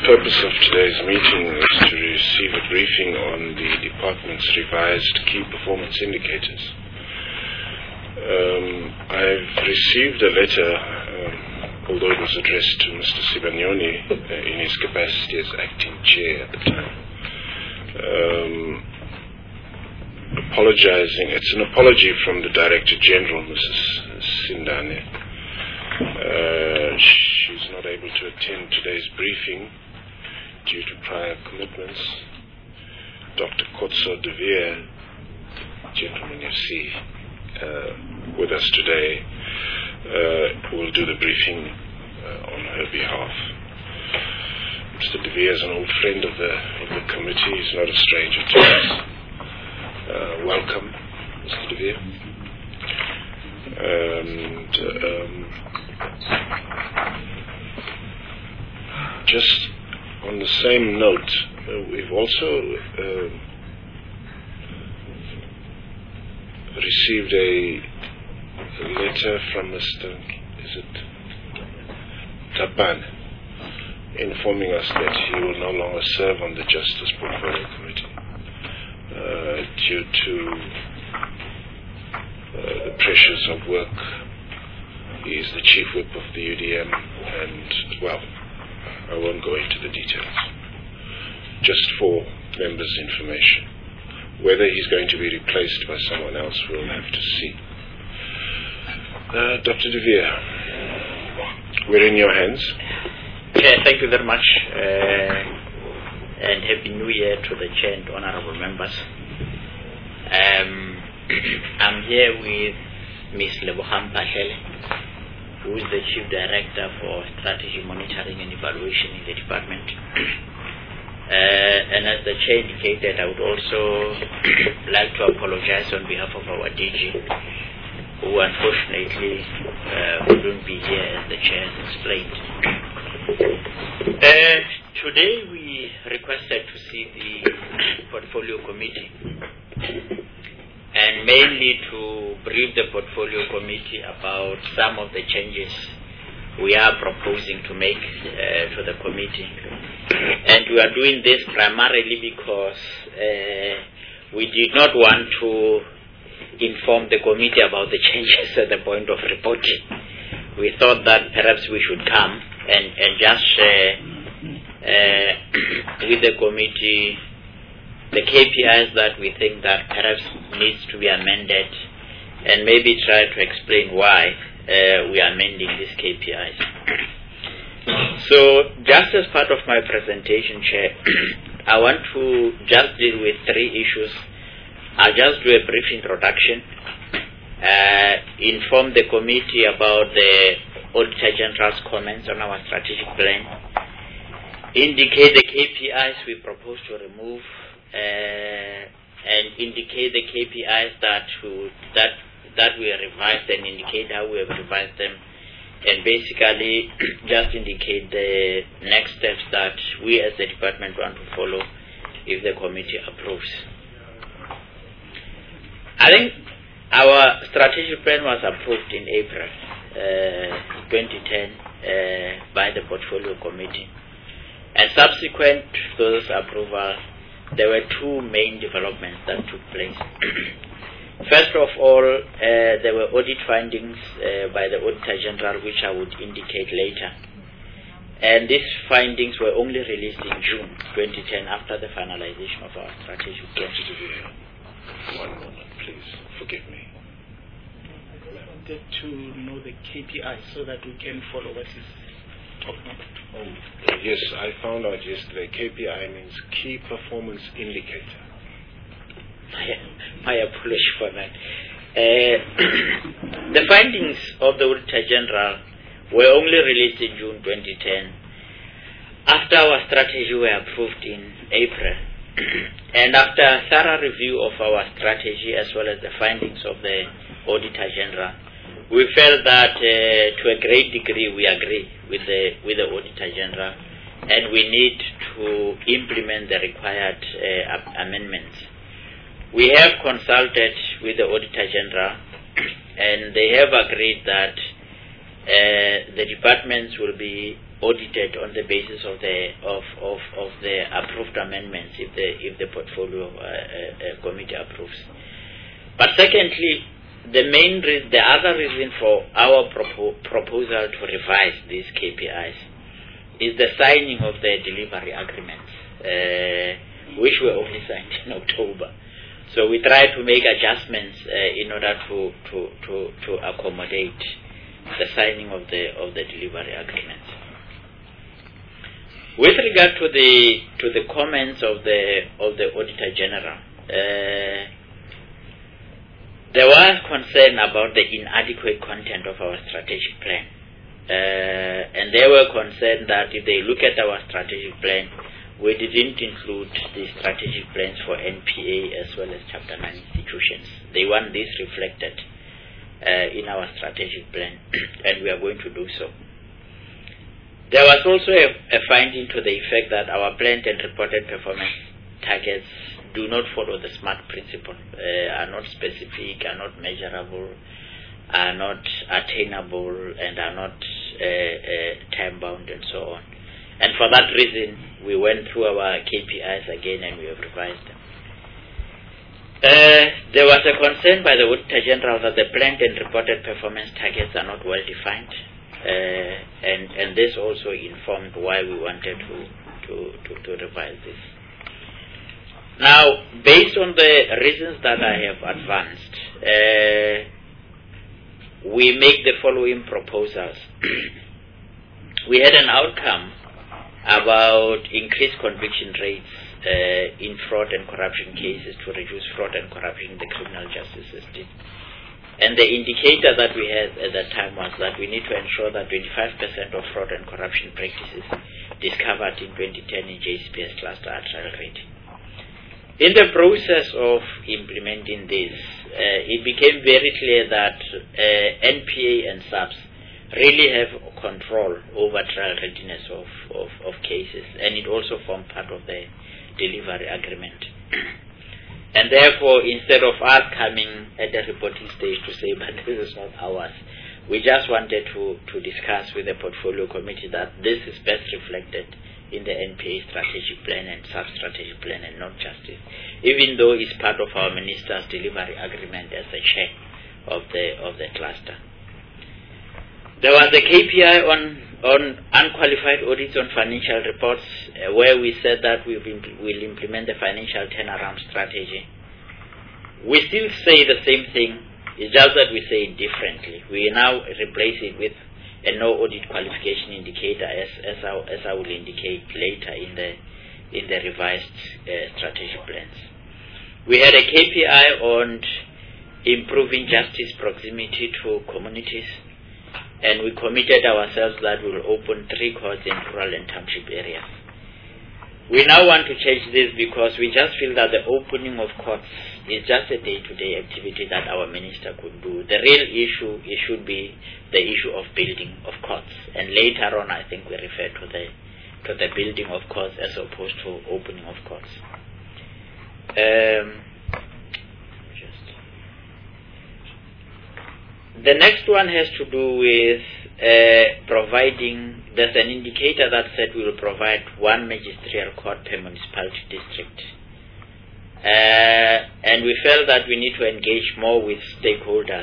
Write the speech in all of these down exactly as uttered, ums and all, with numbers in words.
purpose of today's meeting is to receive a briefing on the department's revised key performance indicators. Um, I've received a letter, um, although it was addressed to Mister Sibanyoni uh, in his capacity as acting chair at the time, um, apologizing. It's an apology from the Director General, Missus Sindane. Uh, she's not able to attend today's briefing due to prior commitments. Doctor Kotso De Veer, gentleman you see uh, with us today, uh, will do the briefing uh, on her behalf. Mister De Veer is an old friend of the, of the committee. He's not a stranger to us. Uh, welcome, Mister De Veer. And um, just on the same note, uh, we've also uh, received a, a letter from Mister Is it Tapan, informing us that he will no longer serve on the Justice Portfolio Committee uh, due to uh, the pressures of work. He is the chief whip of the U D M, and, well, I won't go into the details. Just for members' information. Whether he's going to be replaced by someone else, we'll have to see. Uh, Doctor De Veer, we're in your hands. Yeah, thank you very much, uh, and Happy New Year to the chair and honorable members. Um, I'm here with Miz Lebohang Pahlele, who is the Chief Director for Strategy Monitoring and Evaluation in the department. Uh, and as the chair indicated, I would also like to apologize on behalf of our D G, who unfortunately uh, couldn't be here, as the chair has explained. Uh, today we requested to see the Portfolio Committee, and mainly to brief the Portfolio Committee about some of the changes we are proposing to make uh, to the committee. And we are doing this primarily because uh, we did not want to inform the committee about the changes at the point of reporting. We thought that perhaps we should come and, and just share uh, with the committee the K P Is that we think that perhaps needs to be amended, and maybe try to explain why uh, we are amending these K P Is. So, just as part of my presentation, Chair, I want to just deal with three issues. I'll just do a brief introduction, uh, inform the committee about the Auditor General's comments on our strategic plan, indicate the K P Is we propose to remove, uh, and indicate the K P Is that to, that that we have revised, and indicate how we have revised them, and basically just indicate the next steps that we as the department want to follow if the committee approves. I think our strategic plan was approved in April uh, twenty ten uh, by the Portfolio Committee, and subsequent to this approval, there were two main developments that took place. First of all, uh, there were audit findings uh, by the Auditor General, which I would indicate later. And these findings were only released in June twenty ten after the finalization of our strategic plan. One moment, please. Forgive me. I wanted to know the K P I so that we can follow what is talking about. Oh, yes, I found out yesterday. K P I means Key Performance Indicator. My, my apology for that. Uh, the findings of the Auditor General were only released in June twenty ten after our strategy were approved in April. And after a thorough review of our strategy as well as the findings of the Auditor General, we felt that uh, to a great degree we agree with the with the Auditor General, and we need to implement the required uh, amendments. We have consulted with the Auditor General, and they have agreed that uh, the departments will be audited on the basis of the of, of, of the approved amendments if the if the portfolio uh, uh, committee approves. But secondly, the main re- the other reason for our propo- proposal to revise these K P Is is the signing of the delivery agreements, uh, which were only signed in October. So we try to make adjustments uh, in order to, to, to, to accommodate the signing of the of the delivery agreements. With regard to the to the comments of the of the Auditor General, uh, there was concern about the inadequate content of our strategic plan. Uh, and they were concerned that if they look at our strategic plan, we didn't include the strategic plans for N P A as well as Chapter nine institutions. They want this reflected uh, in our strategic plan, and we are going to do so. There was also a, a finding to the effect that our planned and reported performance targets do not follow the SMART principle, uh, are not specific, are not measurable, are not attainable, and are not uh, uh, time-bound, and so on. And for that reason, we went through our K P Is again and we have revised them. Uh, there was a concern by the Auditor General that the planned and reported performance targets are not well defined, uh, and, and this also informed why we wanted to, to, to, to revise this. Now, based on the reasons that I have advanced, uh, we make the following proposals. We had an outcome about increased conviction rates uh, in fraud and corruption cases to reduce fraud and corruption in the criminal justice system. And the indicator that we had at that time was that we need to ensure that twenty-five percent of fraud and corruption practices discovered in twenty ten in J C P S cluster are trial ready. In the process of implementing this, uh, it became very clear that uh, N P A and S A P S really have control over trial readiness of, of, of cases, and it also formed part of the delivery agreement. And therefore, instead of us coming at the reporting stage to say, but this is not ours, we just wanted to, to discuss with the portfolio committee that this is best reflected in the N P A strategic plan and sub-strategic plan and not justice, even though it's part of our minister's delivery agreement as the chair of the of the cluster. There was a K P I on, on unqualified audits on financial reports uh, where we said that we will implement the financial turnaround strategy. We still say the same thing, it's just that we say it differently. We now replace it with a no audit qualification indicator, as as I, as I will indicate later in the in the revised uh, strategic plans. We had a K P I on improving justice proximity to communities, and we committed ourselves that we will open three courts in rural and township areas. We now want to change this because we just feel that the opening of courts is just a day-to-day activity that our minister could do. The real issue, it should be the issue of building of courts. And later on, I think we refer to the to the building of courts as opposed to opening of courts. Um, just. The next one has to do with uh, providing, there's an indicator that said we will provide one magisterial court per municipality district. Uh, and we felt that we need to engage more with stakeholders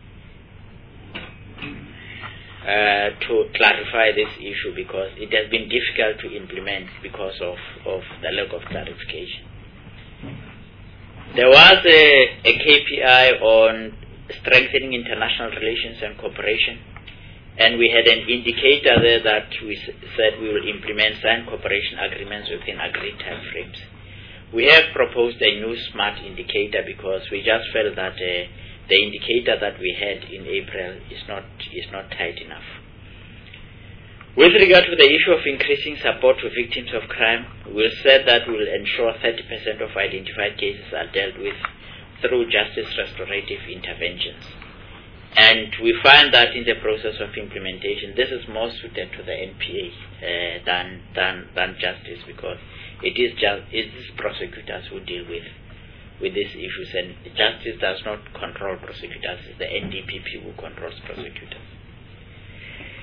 uh, to clarify this issue, because it has been difficult to implement because of, of the lack of clarification. There was a, a K P I on strengthening international relations and cooperation, and we had an indicator there that we s- said we will implement signed cooperation agreements within agreed time frames. We have proposed a new SMART indicator because we just felt that uh, the indicator that we had in April is not is not tight enough. With regard to the issue of increasing support to victims of crime, we said that we will ensure thirty percent of identified cases are dealt with through justice restorative interventions. And we find that in the process of implementation, this is more suited to the N P A uh, than, than, than justice, because it is just it is prosecutors who deal with with these issues, and justice does not control prosecutors. It's the N D P P who controls prosecutors.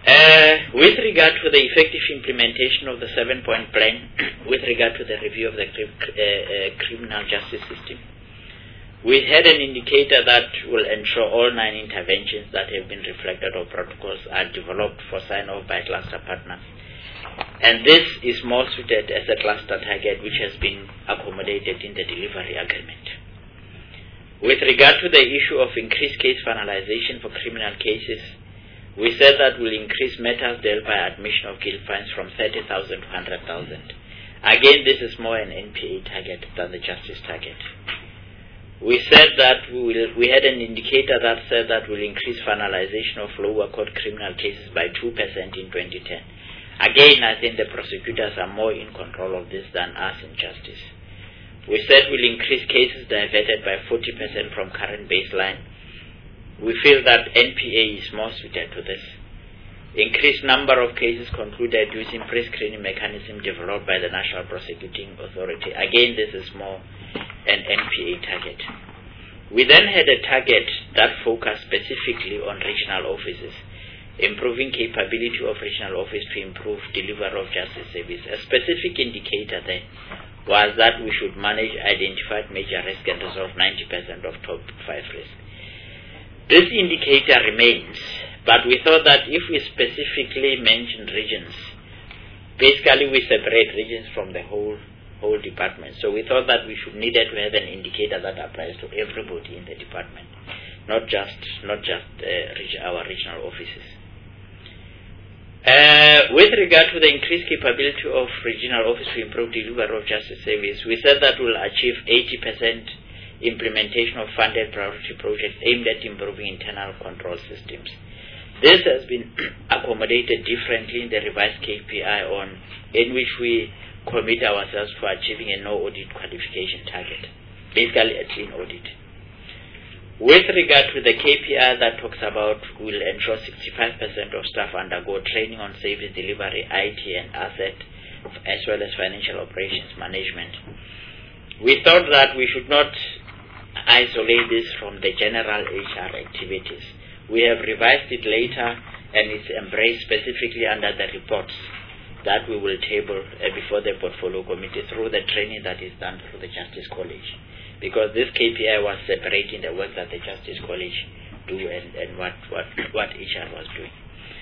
Uh, with regard to the effective implementation of the seven-point plan, with regard to the review of the cri- uh, uh, criminal justice system, we had an indicator that will ensure all nine interventions that have been reflected or protocols are developed for sign-off by cluster partners. And this is more suited as a cluster target which has been accommodated in the delivery agreement. With regard to the issue of increased case finalization for criminal cases, we said that we'll increase matters dealt by admission of guilt fines from thirty thousand to one hundred thousand. Again, this is more an N P A target than the justice target. We said that we, will, we had an indicator that said that we'll increase finalization of lower court criminal cases by two percent in twenty ten. Again, I think the prosecutors are more in control of this than us in justice. We said we'll increase cases diverted by forty percent from current baseline. We feel that N P A is more suited to this. Increased number of cases concluded using pre-screening mechanism developed by the National Prosecuting Authority. Again, this is more an N P A target. We then had a target that focused specifically on regional offices, improving capability of regional office to improve delivery of justice service. A specific indicator there was that we should manage identified major risk and resolve ninety percent of top five risks. This indicator remains, but we thought that if we specifically mention regions, basically we separate regions from the whole whole department. So we thought that we should needed to have an indicator that applies to everybody in the department, not just not just uh, our regional offices. Uh, with regard to the increased capability of regional office to improve delivery of justice service, we said that we'll achieve eighty percent implementation of funded priority projects aimed at improving internal control systems. This has been accommodated differently in the revised K P I on in which we commit ourselves to achieving a no audit qualification target, basically a clean audit. With regard to the K P I that talks about will ensure sixty-five percent of staff undergo training on service delivery, I T and asset, as well as financial operations management, we thought that we should not isolate this from the general H R activities. We have revised it later and it's embraced specifically under the reports that we will table uh, before the portfolio committee through the training that is done through the Justice College. Because this K P I was separating the work that the Justice College do and, and what, what, what H R was doing.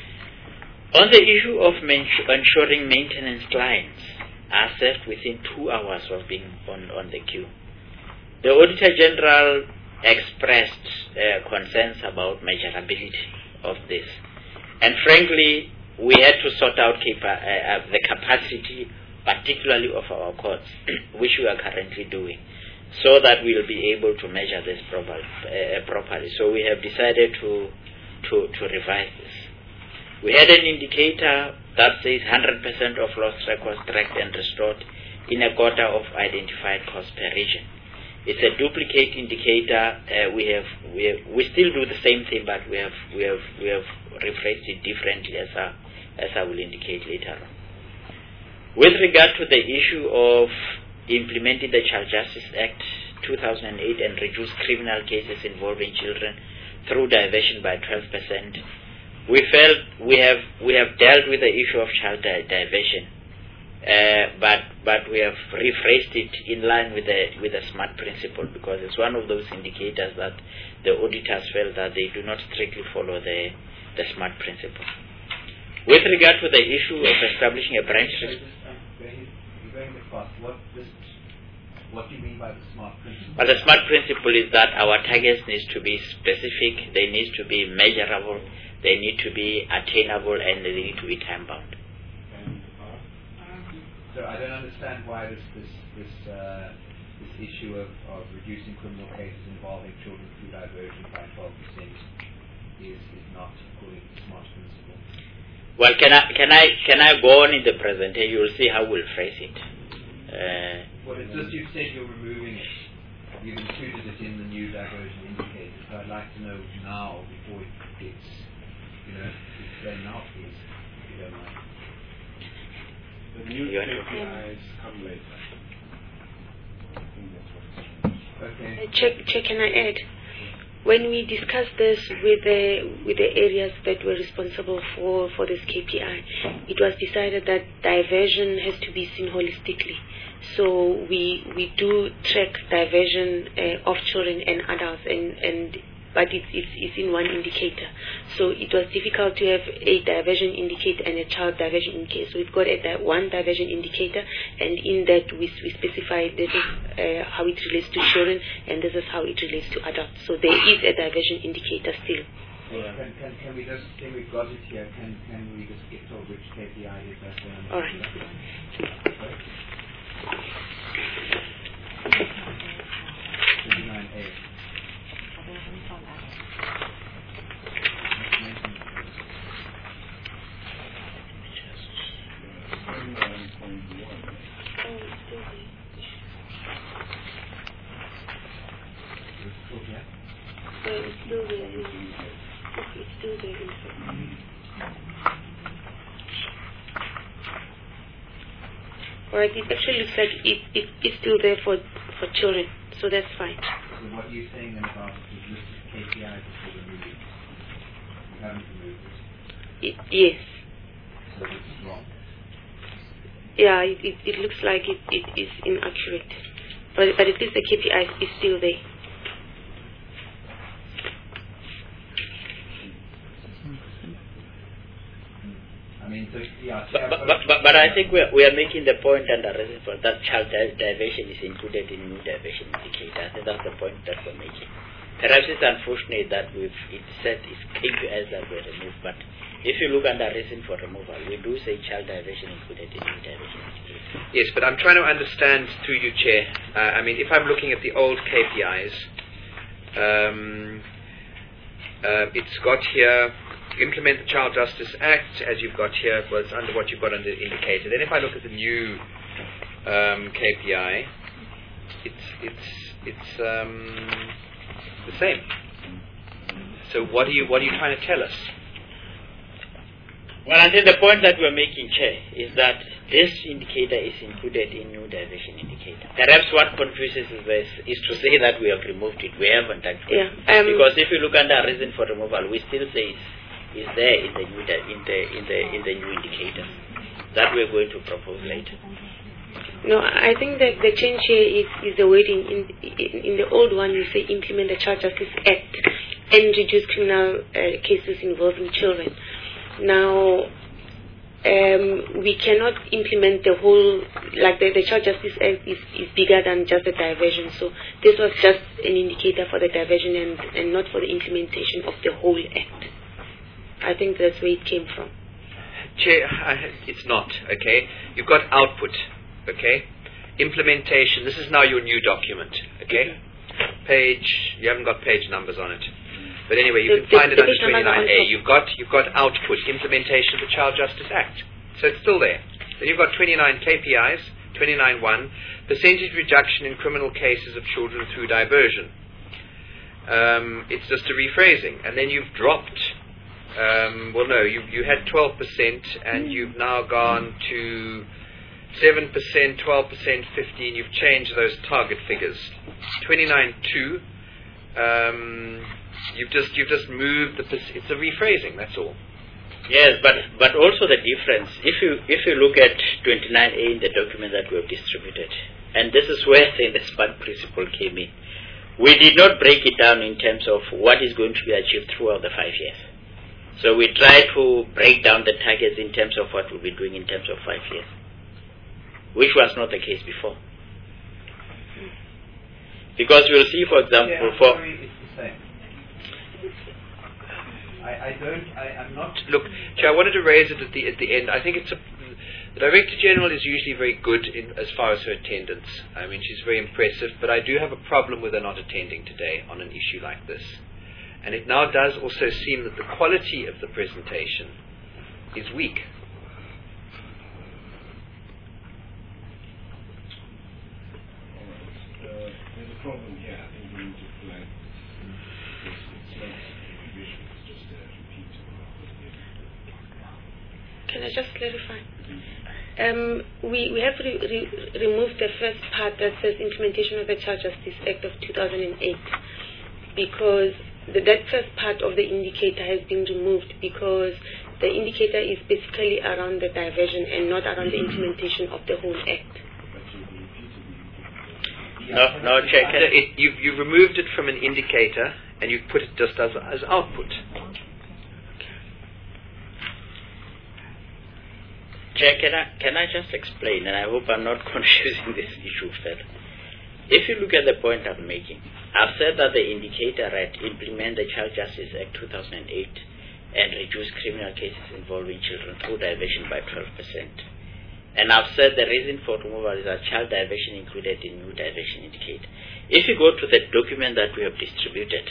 On the issue of ensuring maintenance clients are served within two hours of being on, on the queue, the Auditor General expressed uh, concerns about measurability of this. And frankly, we had to sort out capa- uh, uh, the capacity, particularly of our courts, which we are currently doing, so that we'll be able to measure this proper, uh, properly. So we have decided to, to, to revise this. We had an indicator that says one hundred percent of lost records tracked and restored in a quarter of identified costs per region. It's a duplicate indicator. Uh, we have we have, we still do the same thing, but we have we have we have rephrased it differently, as I, as I will indicate later on. With regard to the issue of implementing the Child Justice Act two thousand eight and reduce criminal cases involving children through diversion by twelve percent, we felt we have we have dealt with the issue of child di- diversion. Uh, but but we have rephrased it in line with the with the SMART principle, because it's one of those indicators that the auditors felt that they do not strictly follow the the SMART principle. With regard to the issue of establishing a branch, what what do you mean by the SMART principle? Well, the SMART principle is that our targets need to be specific, they need to be measurable, they need to be attainable, and they need to be time bound. So I don't understand why this this this, uh, this issue of, of reducing criminal cases involving children through diversion by twelve percent is, is not according to the SMART principle. Well, can I can I can I go on in the presentation? You will see how we'll phrase it. Uh, well, it's just you said you're removing it. You've included it in the new diversion indicators. So I'd like to know now before it gets, you know, explain now, please, if you don't mind. The new K P Is come later. Okay. Chair, Chair, can I add? when we discussed this with the with the areas that were responsible for, for this K P I, it was decided that diversion has to be seen holistically. So we we do track diversion uh, of children and adults, and, and but it's, it's it's in one indicator. So it was difficult to have a diversion indicator and a child diversion indicator. So we've got a di- one diversion indicator, and in that we, we specify this is uh, how it relates to children, and this is how it relates to adults. So there is a diversion indicator still. Yeah. Can, can, can we just, can we've got it here, can, can we just get told which K P I is that? Um, All right. twenty-nine A. It's still there. It's still there. Alright, it actually looks like it, it it's still there for, for children, so that's fine. So what are you saying then about this list of K P Is that you're removing? You haven't removed it. It, yes. So this is wrong. Yeah, it, it, it looks like it, it is inaccurate. But but at least the K P I is still there. I mean, so, yeah, But, but, but, but, but I think we are, we are making the point under reason for that child di- diversion is included in new diversion indicator. I think that's the point that we're making. Perhaps it's unfortunate that we've it said it's K P Is that were removed, but if you look under reason for removal, we do say child diversion included in new diversion indicator. Yes, but I'm trying to understand through you, Chair. Uh, I mean, if I'm looking at the old K P Is, um, uh, it's got here, implement the Child Justice Act, as you've got here, was under what you've got under indicated. Then if I look at the new um, K P I, it's it's it's um, the same. So what are you what are you trying to tell us? Well, I think the point that we're making, Chair, is that this indicator is included in new diversion indicator. Perhaps what confuses us is, is to say that we have removed it. We haven't actually. Yeah, um, because if you look under reason for removal, we still say it's, it's there in the new di- in the in the in the new indicator that we're going to propose later. No, I think that the change here is, is the wording. In, in in the old one, you say implement the Child Justice Act and reduce criminal uh, cases involving children. Now, um, we cannot implement the whole, like the, the Child Justice Act is, is bigger than just the diversion. So this was just an indicator for the diversion and, and not for the implementation of the whole act. I think that's where it came from. Chair, I, it's not, okay? You've got output, okay? Implementation, this is now your new document, okay? Page, you haven't got page numbers on it. But anyway, you The- can the- find it the under page numbers are twenty-nine A. on top. You've got, you've got output, implementation of the Child Justice Act. So it's still there. Then you've got twenty-nine K P Is, twenty-nine one, percentage reduction in criminal cases of children through diversion. Um, it's just a rephrasing. And then you've dropped, um, well no, you, you had twelve percent and you've now gone to seven percent, twelve percent, fifteen. You've changed those target figures. twenty-nine two, um, you've just you've just moved the, perc- it's a rephrasing, that's all. Yes, but but also the difference. If you if you look at twenty-nine A in the document that we have distributed, and this is where the, the SPART principle came in, we did not break it down in terms of what is going to be achieved throughout the five years. So we try to break down the targets in terms of what we'll be doing in terms of five years, which was not the case before. Because you'll see, for example, Yeah, I'm for sorry, it's the same. I, I don't, I, I'm not... Look, Chair, I wanted to raise it at the at the end. I think it's a, the Director General is usually very good in, as far as her attendance. I mean, she's very impressive, but I do have a problem with her not attending today on an issue like this. And it now does also seem that the quality of the presentation is weak. Uh, there's a problem here. I think we need to flag this. It's not a revision, it's just a repeat of what was given. Can I just clarify? Um, we, we have re- re- removed the first part that says implementation of the Child Justice Act of two thousand eight, because the, that first part of the indicator has been removed because the indicator is basically around the diversion and not around the implementation of the whole act. No, no, check it. it you've, you've removed it from an indicator and you've put it just as, as output. Jack, can I, can I just explain, and I hope I'm not confusing this issue further. If you look at the point I'm making, I've said that the indicator right implement the Child Justice Act two thousand eight and reduce criminal cases involving children through diversion by twelve percent. And I've said the reason for removal is that child diversion included in new diversion indicator. If you go to the document that we have distributed,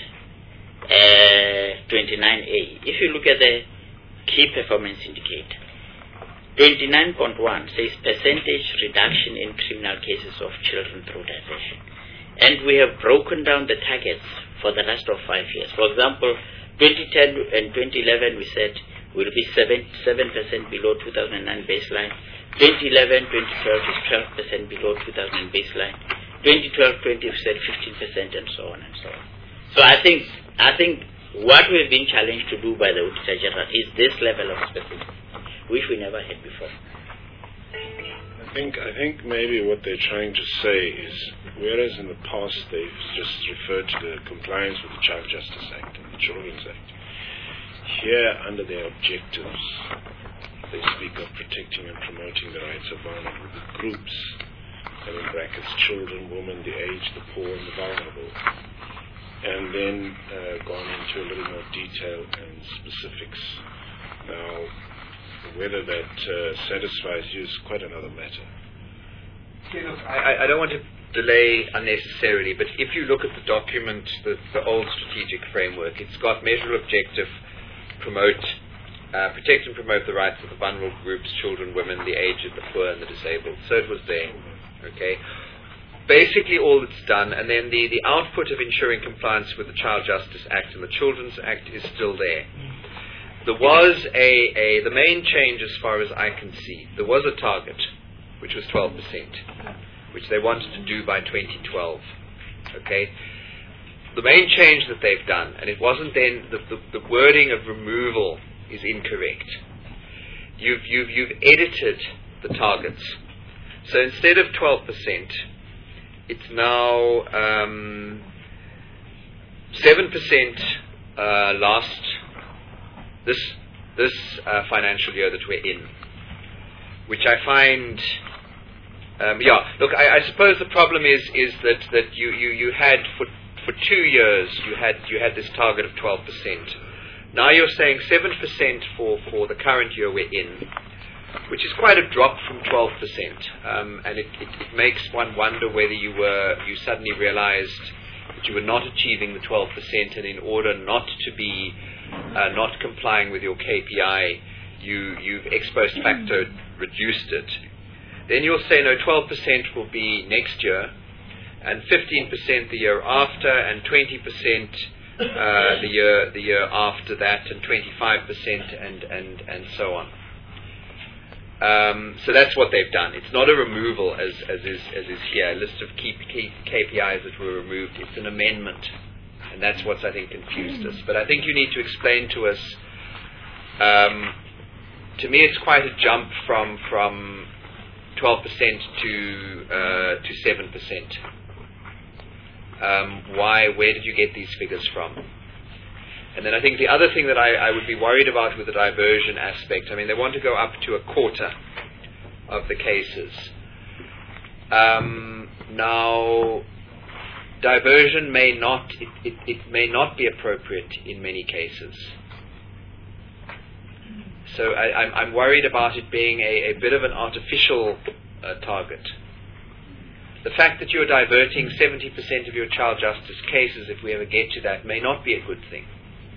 uh, twenty-nine A, if you look at the key performance indicator, twenty-nine point one says percentage reduction in criminal cases of children through diversion. And we have broken down the targets for the rest of five years. For example, twenty ten and twenty eleven we said will be seven percent below two thousand nine baseline. twenty eleven twenty twelve is twelve percent below two thousand baseline. twenty twelve twenty we said fifteen percent and so on and so on. So I think I think what we've been challenged to do by the Auditor General is this level of specificity, which we never had before. I think I think maybe what they're trying to say is, whereas in the past they've just referred to the compliance with the Child Justice Act and the Children's Act, here under their objectives they speak of protecting and promoting the rights of vulnerable groups, and in brackets children, women, the aged, the poor and the vulnerable, and then uh, gone into a little more detail and specifics. Now, whether that uh, satisfies you is quite another matter. See, look, I, I don't want to delay unnecessarily, but if you look at the document, the, the old strategic framework, it's got measure, objective, promote, uh, protect and promote the rights of the vulnerable groups, children, women, the aged, the poor and the disabled. So it was there. Okay. Basically all it's done, and then the, the output of ensuring compliance with the Child Justice Act and the Children's Act is still there. There was a, a, the main change as far as I can see, there was a target, which was twelve percent, which they wanted to do by twenty twelve. Okay? The main change that they've done, and it wasn't then, the, the, the wording of removal is incorrect. You've, you've, you've edited the targets. So instead of twelve percent, it's now um, seven percent uh, last this this uh, financial year that we're in, which I find, um, yeah. Look, I, I suppose the problem is is that, that you, you, you had for for two years you had you had this target of twelve percent. Now you're saying seven percent for for the current year we're in, which is quite a drop from twelve percent, um, and it, it, it makes one wonder whether you were you suddenly realized that you were not achieving the twelve percent, and in order not to be uh, not complying with your K P I, you you've ex post facto reduced it. Then you'll say no, twelve percent will be next year, and fifteen percent the year after, and twenty percent uh, the year the year after that, and twenty-five percent, and and and so on. Um, so that's what they've done. It's not a removal as, as is as is here, a list of key, key K P Is that were removed. It's an amendment, and that's what's I think confused us. But I think you need to explain to us. Um, to me, it's quite a jump from from twelve percent to uh, to seven percent. Um, why? Where did you get these figures from? And then I think the other thing that I, I would be worried about with the diversion aspect, I mean, they want to go up to a quarter of the cases. Um, now, diversion may not, it, it, it may not be appropriate in many cases. So I, I'm, I'm worried about it being a, a bit of an artificial uh, target. The fact that you're diverting seventy percent of your child justice cases, if we ever get to that, may not be a good thing.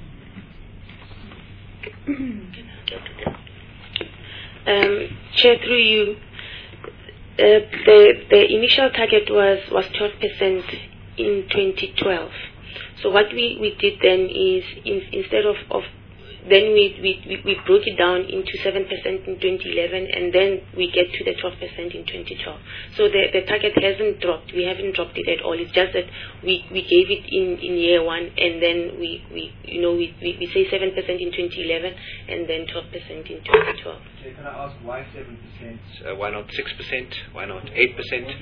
Um, Chair, through you, uh, the the initial target was was twelve percent in twenty twelve. So what we, we did then is in, instead of, of then we, we, we, we broke it down into seven percent in twenty eleven, and then we get to the twelve percent in twenty twelve. So the, the target hasn't dropped. We haven't dropped it at all. It's just that we, we gave it in, in year one, and then we, we you know we, we, we say seven percent in twenty eleven, and then twelve percent in twenty twelve. Okay, can I ask why seven percent? Uh, why not six percent? Why not eight percent?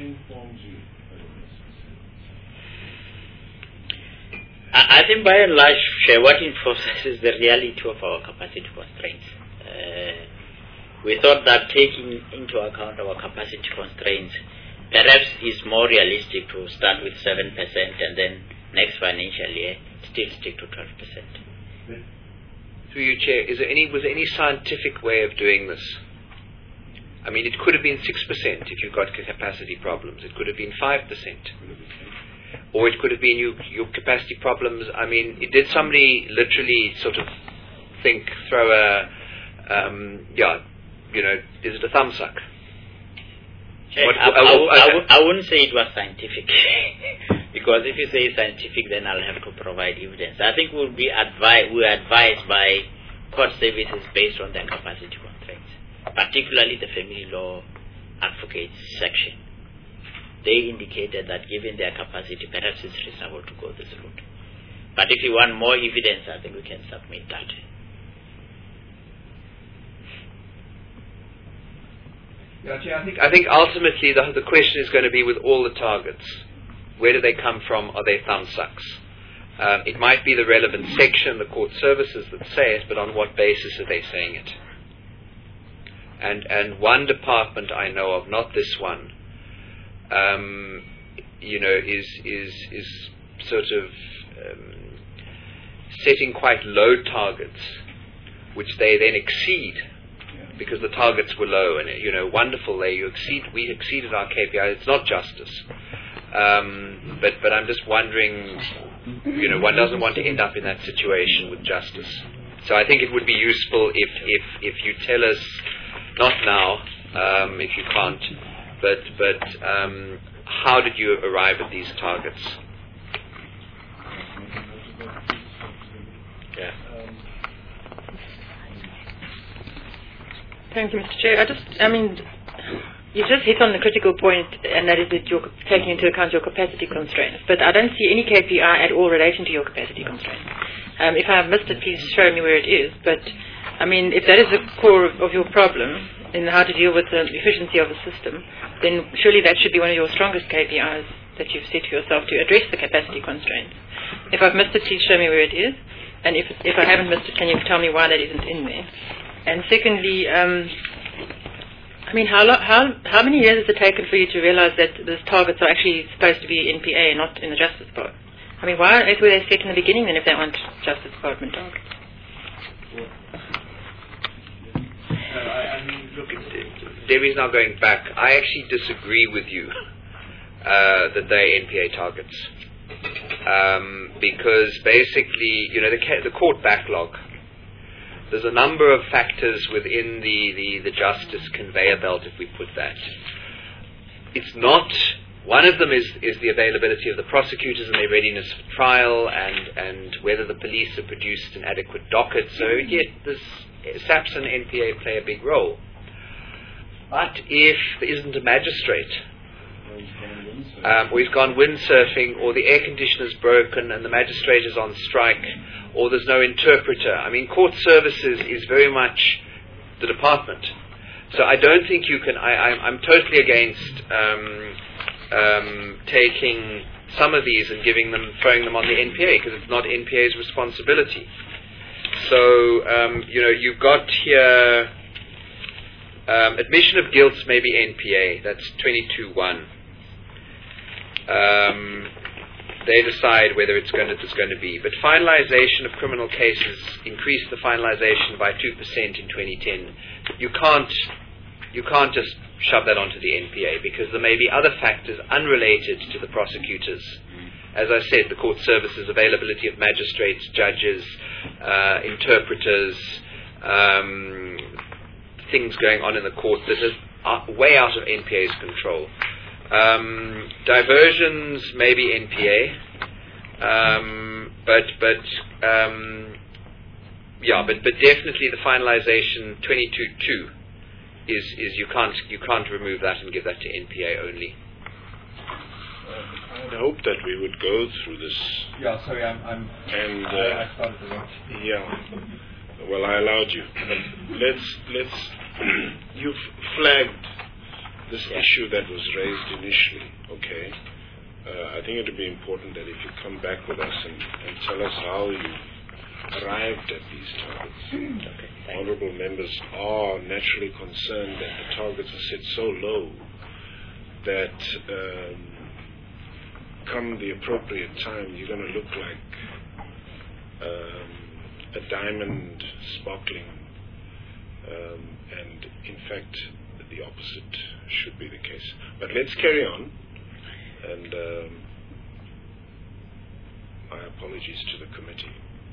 I think by and large, uh, what informs us is the reality of our capacity constraints. Uh, we thought that taking into account our capacity constraints perhaps is more realistic to start with seven percent and then next financial year still stick to twelve percent. Through you, Chair, is there any, was there any scientific way of doing this? I mean, it could have been six percent if you've got capacity problems. It could have been five percent. Or it could have been you, your capacity problems. I mean, did somebody literally sort of think, throw a, um, yeah, you know, is it a thumb suck? Check. What, I, uh, I, uh, I, I, I wouldn't say it was scientific. Because if you say scientific, then I'll have to provide evidence. I think we'll be advi- we're advised by court services based on their capacity constraints, particularly the family law advocates section. They indicated that given their capacity, perhaps it's reasonable to go this route. But if you want more evidence, I think we can submit that. Yeah, Chair, I think, I think ultimately the, the question is going to be with all the targets. Where do they come from? Are they thumb sucks? Um, it might be the relevant section, the court services that say it, but on what basis are they saying it? And, and one department I know of, not this one, Um, you know, is is is sort of um, setting quite low targets, which they then exceed because the targets were low. And you know, wonderful, they you exceed. We exceeded our K P I. It's not justice, um, but but I'm just wondering. You know, one doesn't want to end up in that situation with justice. So I think it would be useful if if if you tell us, not now, um, if you can't. But but um, how did you arrive at these targets? Yeah. Thank you, Mister Chair. I just, I mean, you just hit on the critical point, and that is that you're taking into account your capacity constraints. But I don't see any K P I at all relating to your capacity constraints. Um, if I have missed it, please show me where it is. But I mean, if that is the core of, of your problem in how to deal with the efficiency of the system, then surely that should be one of your strongest K P Is that you've set to yourself to address the capacity constraints. If I've missed it, please show me where it is. And if if I haven't missed it, can you tell me why that isn't in there? And secondly, um, I mean, how, lo- how how many years has it taken for you to realize that those targets are actually supposed to be N P A, not in the Justice Department? I mean, why were they set in the beginning then if they aren't Justice Department targets? Uh, I, I mean, look, it, it, Debbie's now going back. I actually disagree with you uh, that they're N P A targets. Um, because basically, you know, the, ca- the court backlog, there's a number of factors within the, the, the justice conveyor belt, if we put that. It's not, one of them is, is the availability of the prosecutors and their readiness for trial, and, and whether the police have produced an adequate docket. So, yet, this SAPS and N P A play a big role. But if there isn't a magistrate, um, or he's gone windsurfing, or the air conditioner's broken and the magistrate is on strike, or there's no interpreter. I mean, court services is very much the department. So I don't think you can, I, I'm, I'm totally against um, um, taking some of these and giving them, throwing them on the N P A, because it's not N P A's responsibility. So, um, you know, you've got here, um, admission of guilt may be N P A, that's twenty-two one. Um, they decide whether it's going to, it's going to be. But finalization of criminal cases increased the finalization by two percent in twenty ten. You can't, you can't just shove that onto the N P A, because there may be other factors unrelated to the prosecutors. As I said, the court services, availability of magistrates, judges, uh, interpreters, um, things going on in the court that are way out of N P A's control. Um, diversions may be N P A, um, but but um, yeah, but, but definitely the finalization twenty-two two is, is you can't you can't remove that and give that to N P A only. I'd hoped that we would go through this. Yeah, sorry, I'm. I'm and uh, I, I started the wrong. Yeah, well, I allowed you. But let's let's. You've flagged this Yeah. issue that was raised initially. Okay, uh, I think it would be important that if you come back with us and, and tell us how you arrived at these targets. Okay, thank you. Honourable members are naturally concerned that the targets are set so low that. Um, come the appropriate time, you're going to look like um, a diamond sparkling, um, and in fact, the opposite should be the case. But let's carry on, and um, my apologies to the committee.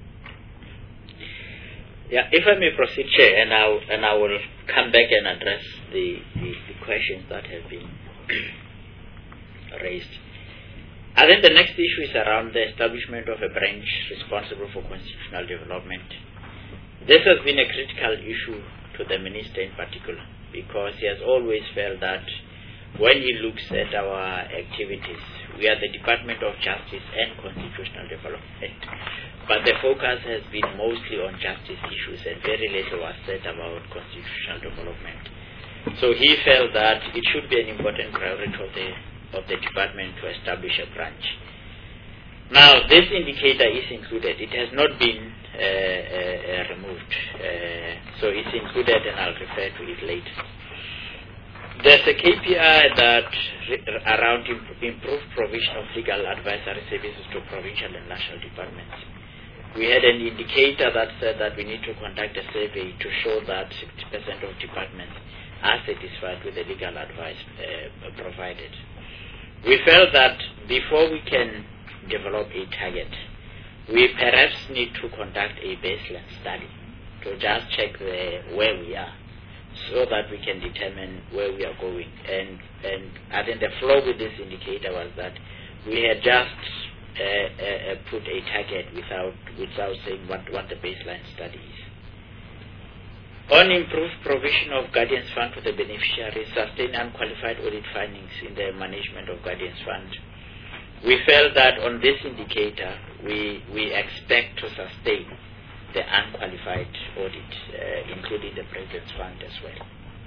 Yeah, if I may proceed, Chair, and I and I will come back and address the, the, the questions that have been raised. I think the next issue is around the establishment of a branch responsible for constitutional development. This has been a critical issue to the Minister in particular, because he has always felt that when he looks at our activities, we are the Department of Justice and Constitutional Development, but the focus has been mostly on justice issues and very little was said about constitutional development. So he felt that it should be an important priority of the of the department to establish a branch. Now, this indicator is included. It has not been uh, uh, removed. Uh, so it's included, and I'll refer to it later. There's a K P I that re- around imp- improved provision of legal advisory services to provincial and national departments. We had an indicator that said that we need to conduct a survey to show that sixty percent of departments are satisfied with the legal advice uh, provided. We felt that before we can develop a target, we perhaps need to conduct a baseline study to just check the, where we are, so that we can determine where we are going. And and I think the flaw with this indicator was that we had just uh, uh, put a target without without saying what, what the baseline study is. On improved provision of guardians fund to the beneficiaries, sustain unqualified audit findings in the management of guardians fund. We felt that on this indicator, we we expect to sustain the unqualified audit, uh, including the President's Fund as well.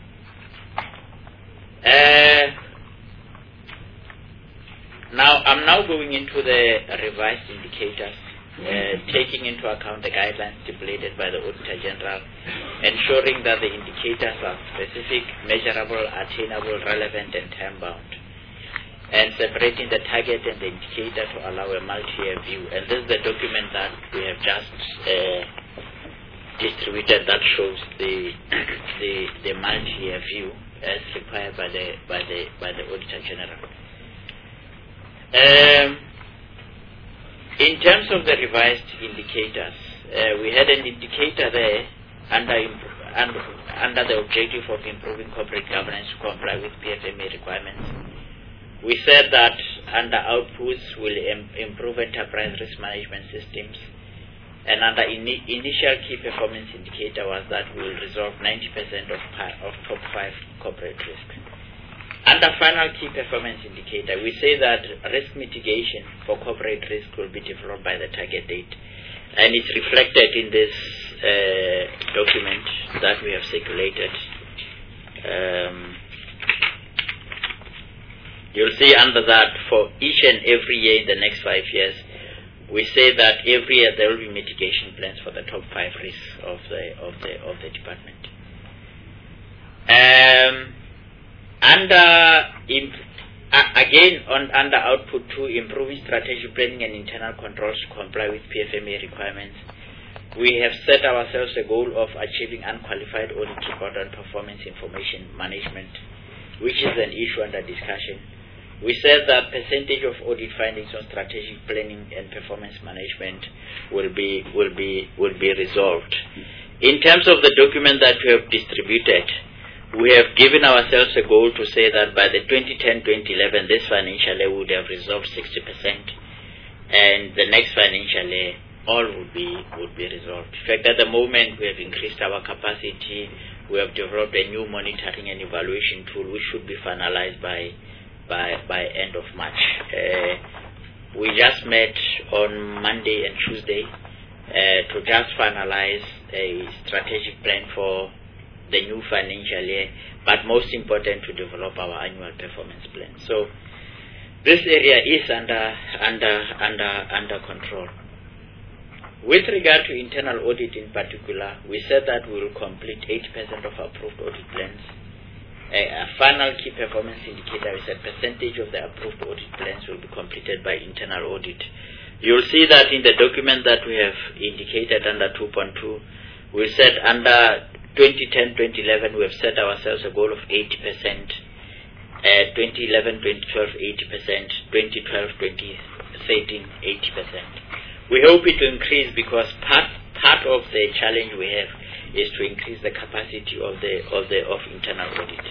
Uh, now, I'm now going into the revised indicators, uh, taking into account the guidelines stipulated by the Auditor General, ensuring that the indicators are specific, measurable, attainable, relevant, and time-bound, and separating the target and the indicator to allow a multi-year view. And this is the document that we have just uh, distributed that shows the the, the multi-year view as required by the by the by the Auditor General. Um, in terms of the revised indicators, uh, we had an indicator there under under, under the objective of improving corporate governance to comply with P F M A requirements. We said that under outputs will im- improve enterprise risk management systems, and under ini- initial key performance indicator was that we will resolve ninety percent of, pi- of top five corporate risks. Under final key performance indicator, we say that risk mitigation for corporate risk will be developed by the target date, and it's reflected in this uh, document that we have circulated. Um, You'll see under that for each and every year in the next five years, we say that every year there will be mitigation plans for the top five risks of the of the of the department. Um, under imp- uh, again on under output two, improving strategic planning and internal controls to comply with P F M A requirements. We have set ourselves a goal of achieving unqualified audit report on performance information management, which is an issue under discussion. We said that percentage of audit findings on strategic planning and performance management will be will be will be resolved. In terms of the document that we have distributed, we have given ourselves a goal to say that by the twenty ten twenty eleven, this financial year we would have resolved sixty percent, and the next financial year all would be would be resolved. In fact, at the moment we have increased our capacity. We have developed a new monitoring and evaluation tool, which should be finalized by by by end of March. Uh, we just met on Monday and Tuesday uh, to just finalize a strategic plan for the new financial year, but most important, to develop our annual performance plan. So this area is under under under under control. With regard to internal audit in particular, we said that we will complete eighty percent of approved audit plans. A, a final key performance indicator is a percentage of the approved audit plans will be completed by internal audit. You'll see that in the document that we have indicated under two point two, we said under twenty ten to twenty eleven we have set ourselves a goal of eighty percent, uh, twenty eleven to twenty twelve eighty percent, twenty twelve to twenty thirteen eighty percent. We hope it will increase because part part of the challenge we have is to increase the capacity of the of the of internal audit.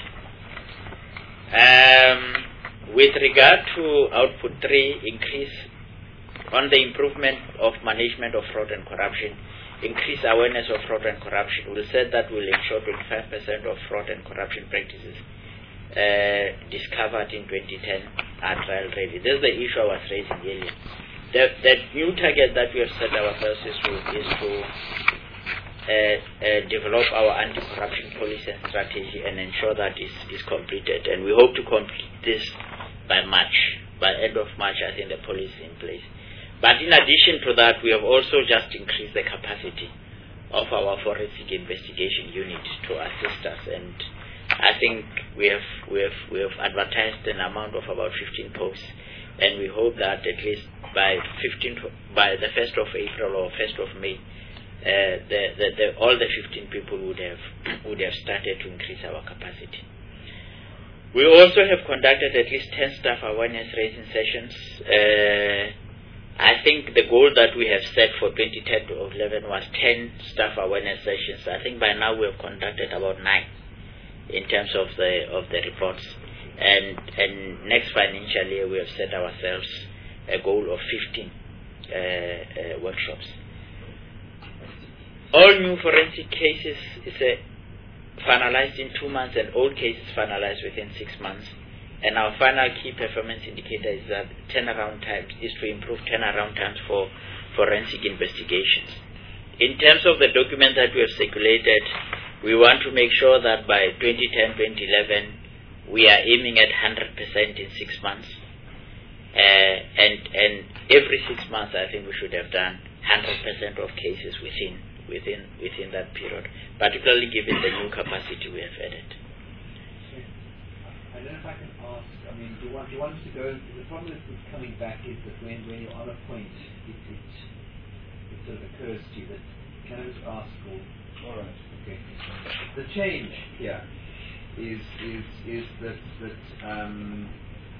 Um, with regard to output three, increase on the improvement of management of fraud and corruption, increase awareness of fraud and corruption. We said that will ensure twenty-five percent of fraud and corruption practices uh, discovered in twenty ten are trial ready. This is the issue I was raising earlier. The, the new target that we have set ourselves is to, is to uh, uh, develop our anti-corruption policy and strategy and ensure that is is completed. And we hope to complete this by March. By end of March, I think the policy is in place. But in addition to that, we have also just increased the capacity of our forensic investigation unit to assist us. And I think we have we have we have advertised an amount of about fifteen posts. And we hope that at least by fifteenth, by the first of April or first of May, uh, the, the, the, all the fifteen people would have would have started to increase our capacity. We also have conducted at least ten staff awareness raising sessions. Uh, I think the goal that we have set for twenty ten to eleven was ten staff awareness sessions. I think by now we have conducted about nine in terms of the of the reports. And, and next financial year we have set ourselves a goal of fifteen uh, uh, workshops. All new forensic cases is a finalized in two months and old cases finalized within six months. And our final key performance indicator is that turnaround time is to improve turnaround times for forensic investigations. In terms of the document that we have circulated, we want to make sure that by twenty ten to twenty eleven we are aiming at one hundred percent in six months. Uh, and and every six months I think we should have done one hundred percent of cases within within within that period, particularly given the new capacity we have added. I don't know if I can ask, I mean, do you want, do you want us to go, the problem with coming back is that when, when you're on a point, it, it, it sort of occurs to you that, can I just ask, or, all right, okay. The change here is, is, is that, that um,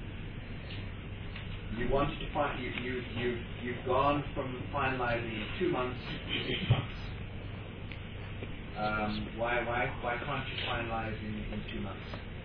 you want to find, you, you, you, you've gone from finalizing in two months to six months. Um, why, why, why can't you finalize in, in two months?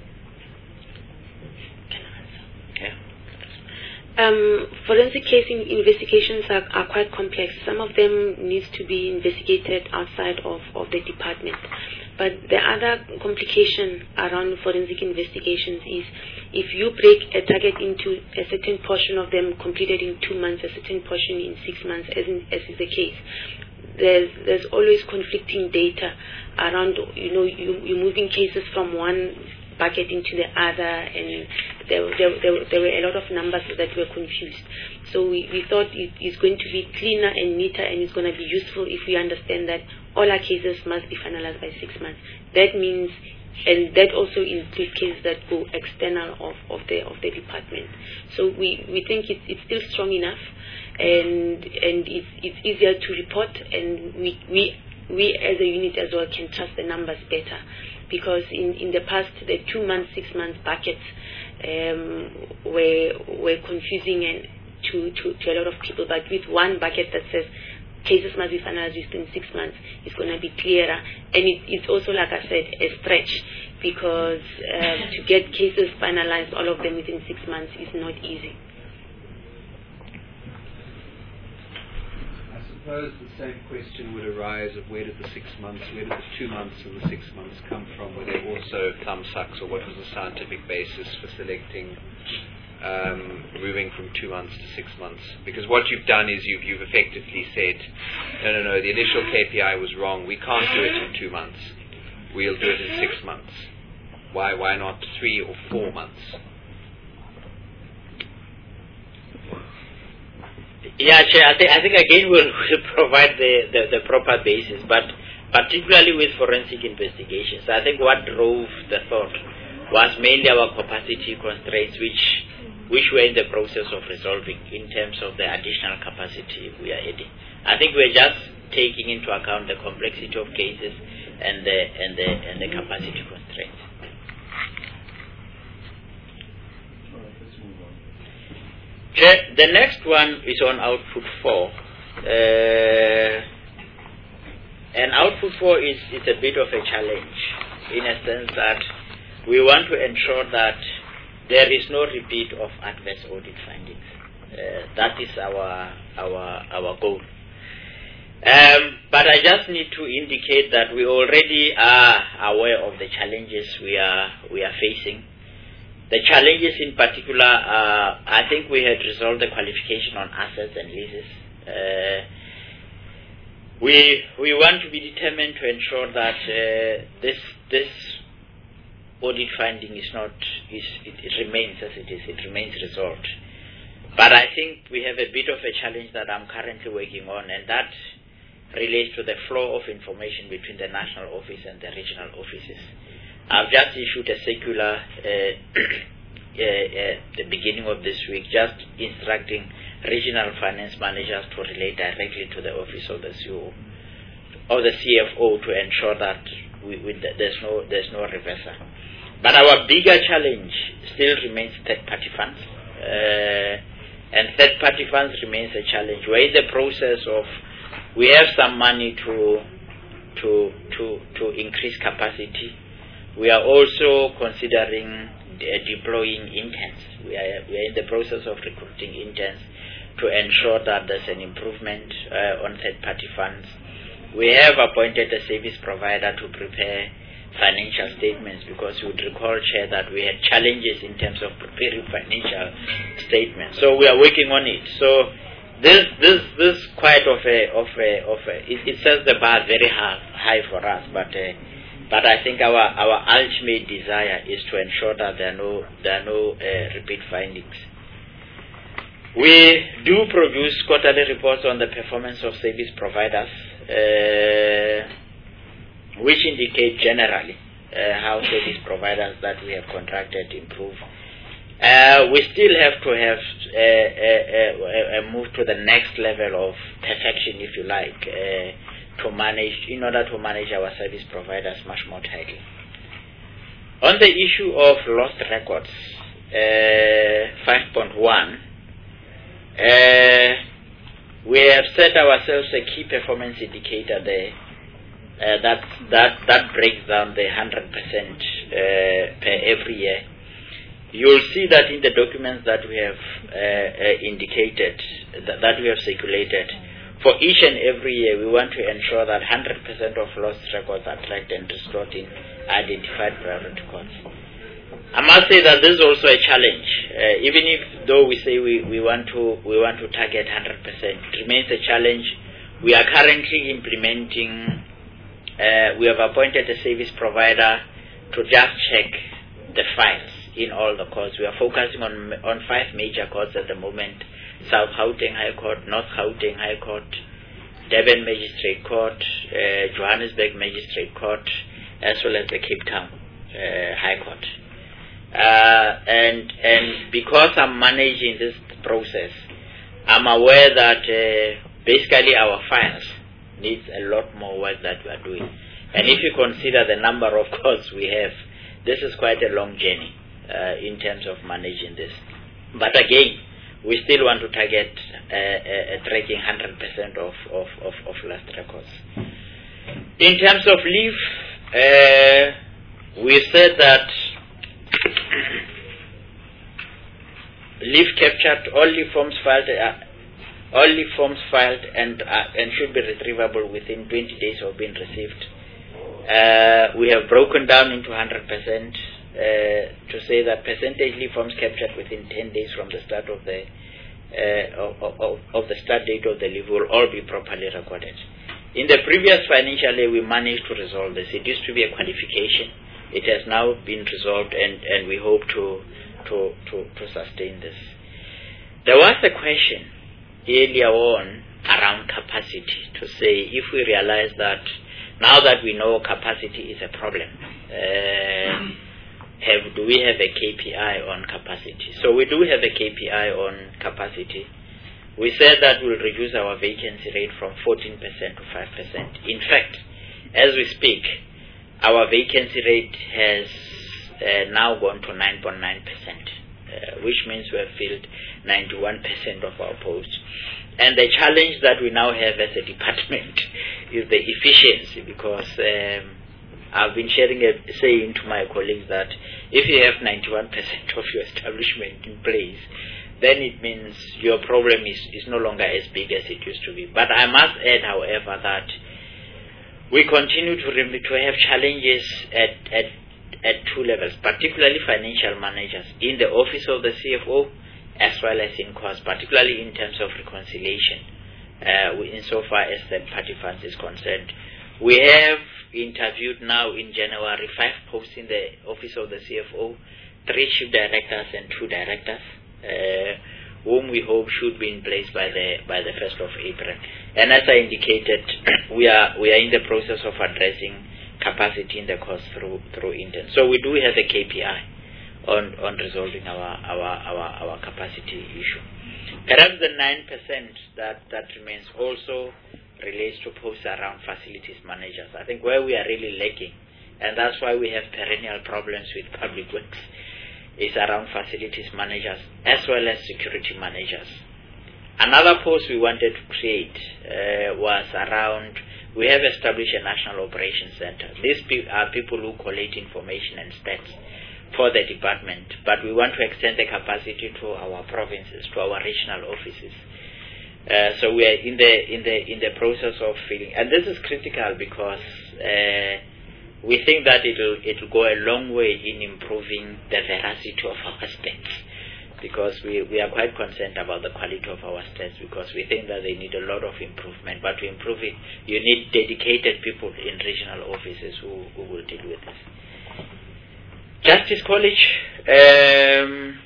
Yeah. Um, forensic case investigations are, are quite complex. Some of them needs to be investigated outside of, of the department. But the other complication around forensic investigations is if you break a target into a certain portion of them completed in two months, a certain portion in six months, as, in, as is the case, there's there's always conflicting data around, you know, you, you're moving cases from one bucket into the other, and there, there, there, there were a lot of numbers that were confused. So we, we thought it is going to be cleaner and neater, and it's going to be useful if we understand that all our cases must be finalized by six months. That means, and that also includes cases that go external of, of the of the department. So we, we think it's it's still strong enough, and and it's it's easier to report, and we we we as a unit as well can trust the numbers better. Because in, in the past, the two months, six months buckets um, were were confusing and to, to, to a lot of people. But with one bucket that says cases must be finalized within six months, it's going to be clearer. And it, it's also, like I said, a stretch, because uh, to get cases finalized, all of them within six months, is not easy. I suppose the same question would arise of where did the six months, where did the two months and the six months come from? Were there also thumbsucks, or what was the scientific basis for selecting, um, moving from two months to six months? Because what you've done is you've, you've effectively said, no, no, no, the initial K P I was wrong. We can't do it in two months. We'll do it in six months. Why, why not three or four months? Yeah, Chair, I think, I think again we'll, we'll provide the, the, the proper basis, but particularly with forensic investigations, I think what drove the thought was mainly our capacity constraints, which which we're in the process of resolving in terms of the additional capacity we are adding. I think we're just taking into account the complexity of cases and the and the and the capacity constraints. The next one is on output four. Uh, and output four is, is a bit of a challenge in a sense that we want to ensure that there is no repeat of adverse audit findings. Uh, that is our our our goal. Um, but I just need to indicate that we already are aware of the challenges we are we are facing. The challenges in particular, uh, I think we had resolved the qualification on assets and leases. Uh, we we want to be determined to ensure that uh, this this audit finding is not is it, it remains as it is. It remains resolved. But I think we have a bit of a challenge that I'm currently working on, and that relates to the flow of information between the national office and the regional offices. I've just issued a circular uh, uh, uh, the beginning of this week, just instructing regional finance managers to relate directly to the office of the C O or the C F O to ensure that we, we, there's no there's no reversal. But our bigger challenge still remains third-party funds, uh, and third-party funds remains a challenge. We're in the process of we have some money to to to to increase capacity. We are also considering uh, deploying interns. We are, we are in the process of recruiting interns to ensure that there's an improvement uh, on third-party funds. We have appointed a service provider to prepare financial statements, because you would recall, Chair, that we had challenges in terms of preparing financial statements. So we are working on it. So this this this quite of a of a of a it, it sets the bar very high, high for us, but. Uh, But I think our, our ultimate desire is to ensure that there are no there are no uh, repeat findings. We do produce quarterly reports on the performance of service providers, uh, which indicate generally uh, how service providers that we have contracted improve. Uh, we still have to have uh, uh, uh, uh, move to the next level of perfection, if you like. Uh, to manage, in order to manage our service providers much more tightly. On the issue of lost records, uh, five point one, uh, we have set ourselves a key performance indicator there uh, that, that, that breaks down the one hundred percent uh, per every year. You'll see that in the documents that we have uh, uh, indicated, that, that we have circulated, for each and every year, we want to ensure that one hundred percent of lost records are tracked and restored in identified priority codes. I must say that this is also a challenge. Uh, even if, though we say we, we want to we want to target one hundred percent, it remains a challenge. We are currently implementing. Uh, we have appointed a service provider to just check the files in all the courts. We are focusing on on five major courts at the moment. South Gauteng High Court, North Gauteng High Court, Durban Magistrate Court, uh, Johannesburg Magistrate Court, as well as the Cape Town uh, High Court. Uh, and and because I'm managing this process, I'm aware that uh, basically our files needs a lot more work that we are doing. And if you consider the number of courts we have, this is quite a long journey uh, in terms of managing this. But again, we still want to target uh, uh, tracking one hundred percent of, of, of, of lost records. In terms of leave, uh, we said that leave captured, all leave forms filed, uh, only forms filed and uh, and should be retrievable within twenty days of being received. Uh, we have broken down into one hundred percent uh, to say that percentage forms captured within ten days from the start of the uh, of, of, of the start date of the leave will all be properly recorded. In the previous financial year, we managed to resolve this. It used to be a qualification. It has now been resolved, and, and we hope to, to to to sustain this. There was a question earlier on around capacity, to say if we realize that now that we know capacity is a problem, uh, have do we have a K P I on capacity? So we do have a K P I on capacity. We said that we'll reduce our vacancy rate from fourteen percent to five percent. In fact, as we speak, our vacancy rate has uh, now gone to nine point nine percent, uh, which means we have filled ninety-one percent of our posts. And the challenge that we now have as a department is the efficiency, because um, I've been sharing a saying to my colleagues that if you have ninety-one percent of your establishment in place, then it means your problem is, is no longer as big as it used to be. But I must add, however, that we continue to, rem- to have challenges at, at, at two levels, particularly financial managers in the office of the C F O as well as in courts, particularly in terms of reconciliation, uh, insofar as third-party funds is concerned. We have interviewed now in January five posts in the office of the C F O, three chief directors and two directors, uh, whom we hope should be in place by the by the first of April. And as I indicated, we are we are in the process of addressing capacity in the course through through intern. So we do have a K P I on on resolving our our our, our capacity issue. Perhaps the nine percent that that remains also relates to posts around facilities managers. I think where we are really lacking, and that's why we have perennial problems with public works, is around facilities managers as well as security managers. Another post we wanted to create uh, was around, we have established a national operations center. These pe- are people who collate information and stats for the department, but we want to extend the capacity to our provinces, to our regional offices. Uh, so we are in the in the in the process of filling, and this is critical because uh, we think that it will it will go a long way in improving the veracity of our stats, because we, we are quite concerned about the quality of our stats, because we think that they need a lot of improvement. But to improve it, you need dedicated people in regional offices who, who will deal with this. Justice College. Um,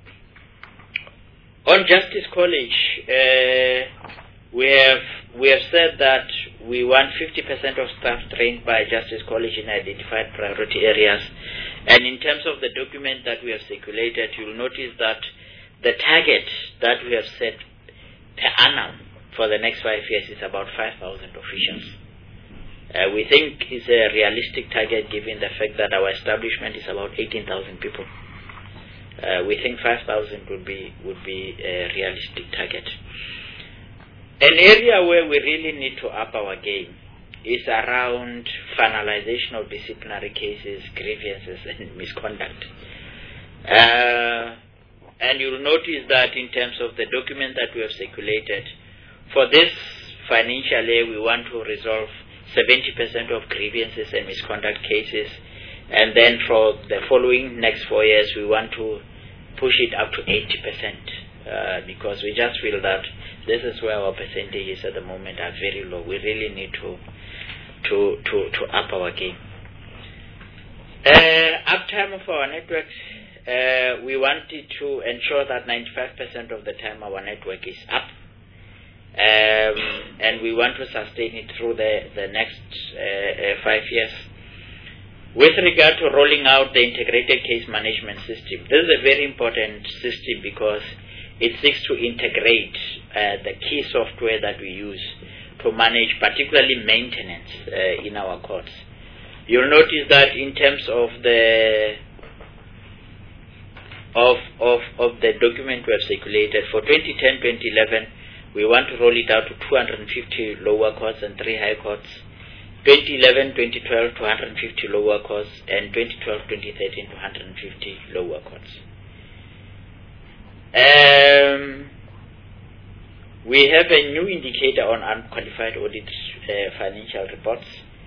on Justice College, uh, we have we have said that we want fifty percent of staff trained by Justice College in identified priority areas. And in terms of the document that we have circulated, you'll notice that the target that we have set per annum for the next five years is about five thousand officials. Uh, we think it's a realistic target given the fact that our establishment is about eighteen thousand people. Uh, we think five thousand would be would be a realistic target. An area where we really need to up our game is around finalization of disciplinary cases, grievances, and misconduct. Uh, and you'll notice that in terms of the document that we have circulated, for this financial year, we want to resolve seventy percent of grievances and misconduct cases. And then for the following next four years, we want to push it up to eighty percent. Uh, because we just feel that this is where our percentages at the moment are very low. We really need to to to, to up our game. Uh, uptime of our networks, uh, we wanted to ensure that ninety-five percent of the time our network is up, um, and we want to sustain it through the, the next uh, uh, five years. With regard to rolling out the integrated case management system, this is a very important system because it seeks to integrate uh, the key software that we use to manage particularly maintenance uh, in our courts. You'll notice that in terms of the of, of, of the document we have circulated, for twenty ten to twenty eleven, we want to roll it out to two hundred fifty lower courts and three high courts. twenty eleven to twenty twelve, two hundred fifty lower courts, and twenty twelve to twenty thirteen, two hundred fifty lower courts. Um, We have a new indicator on unqualified audit uh, financial reports.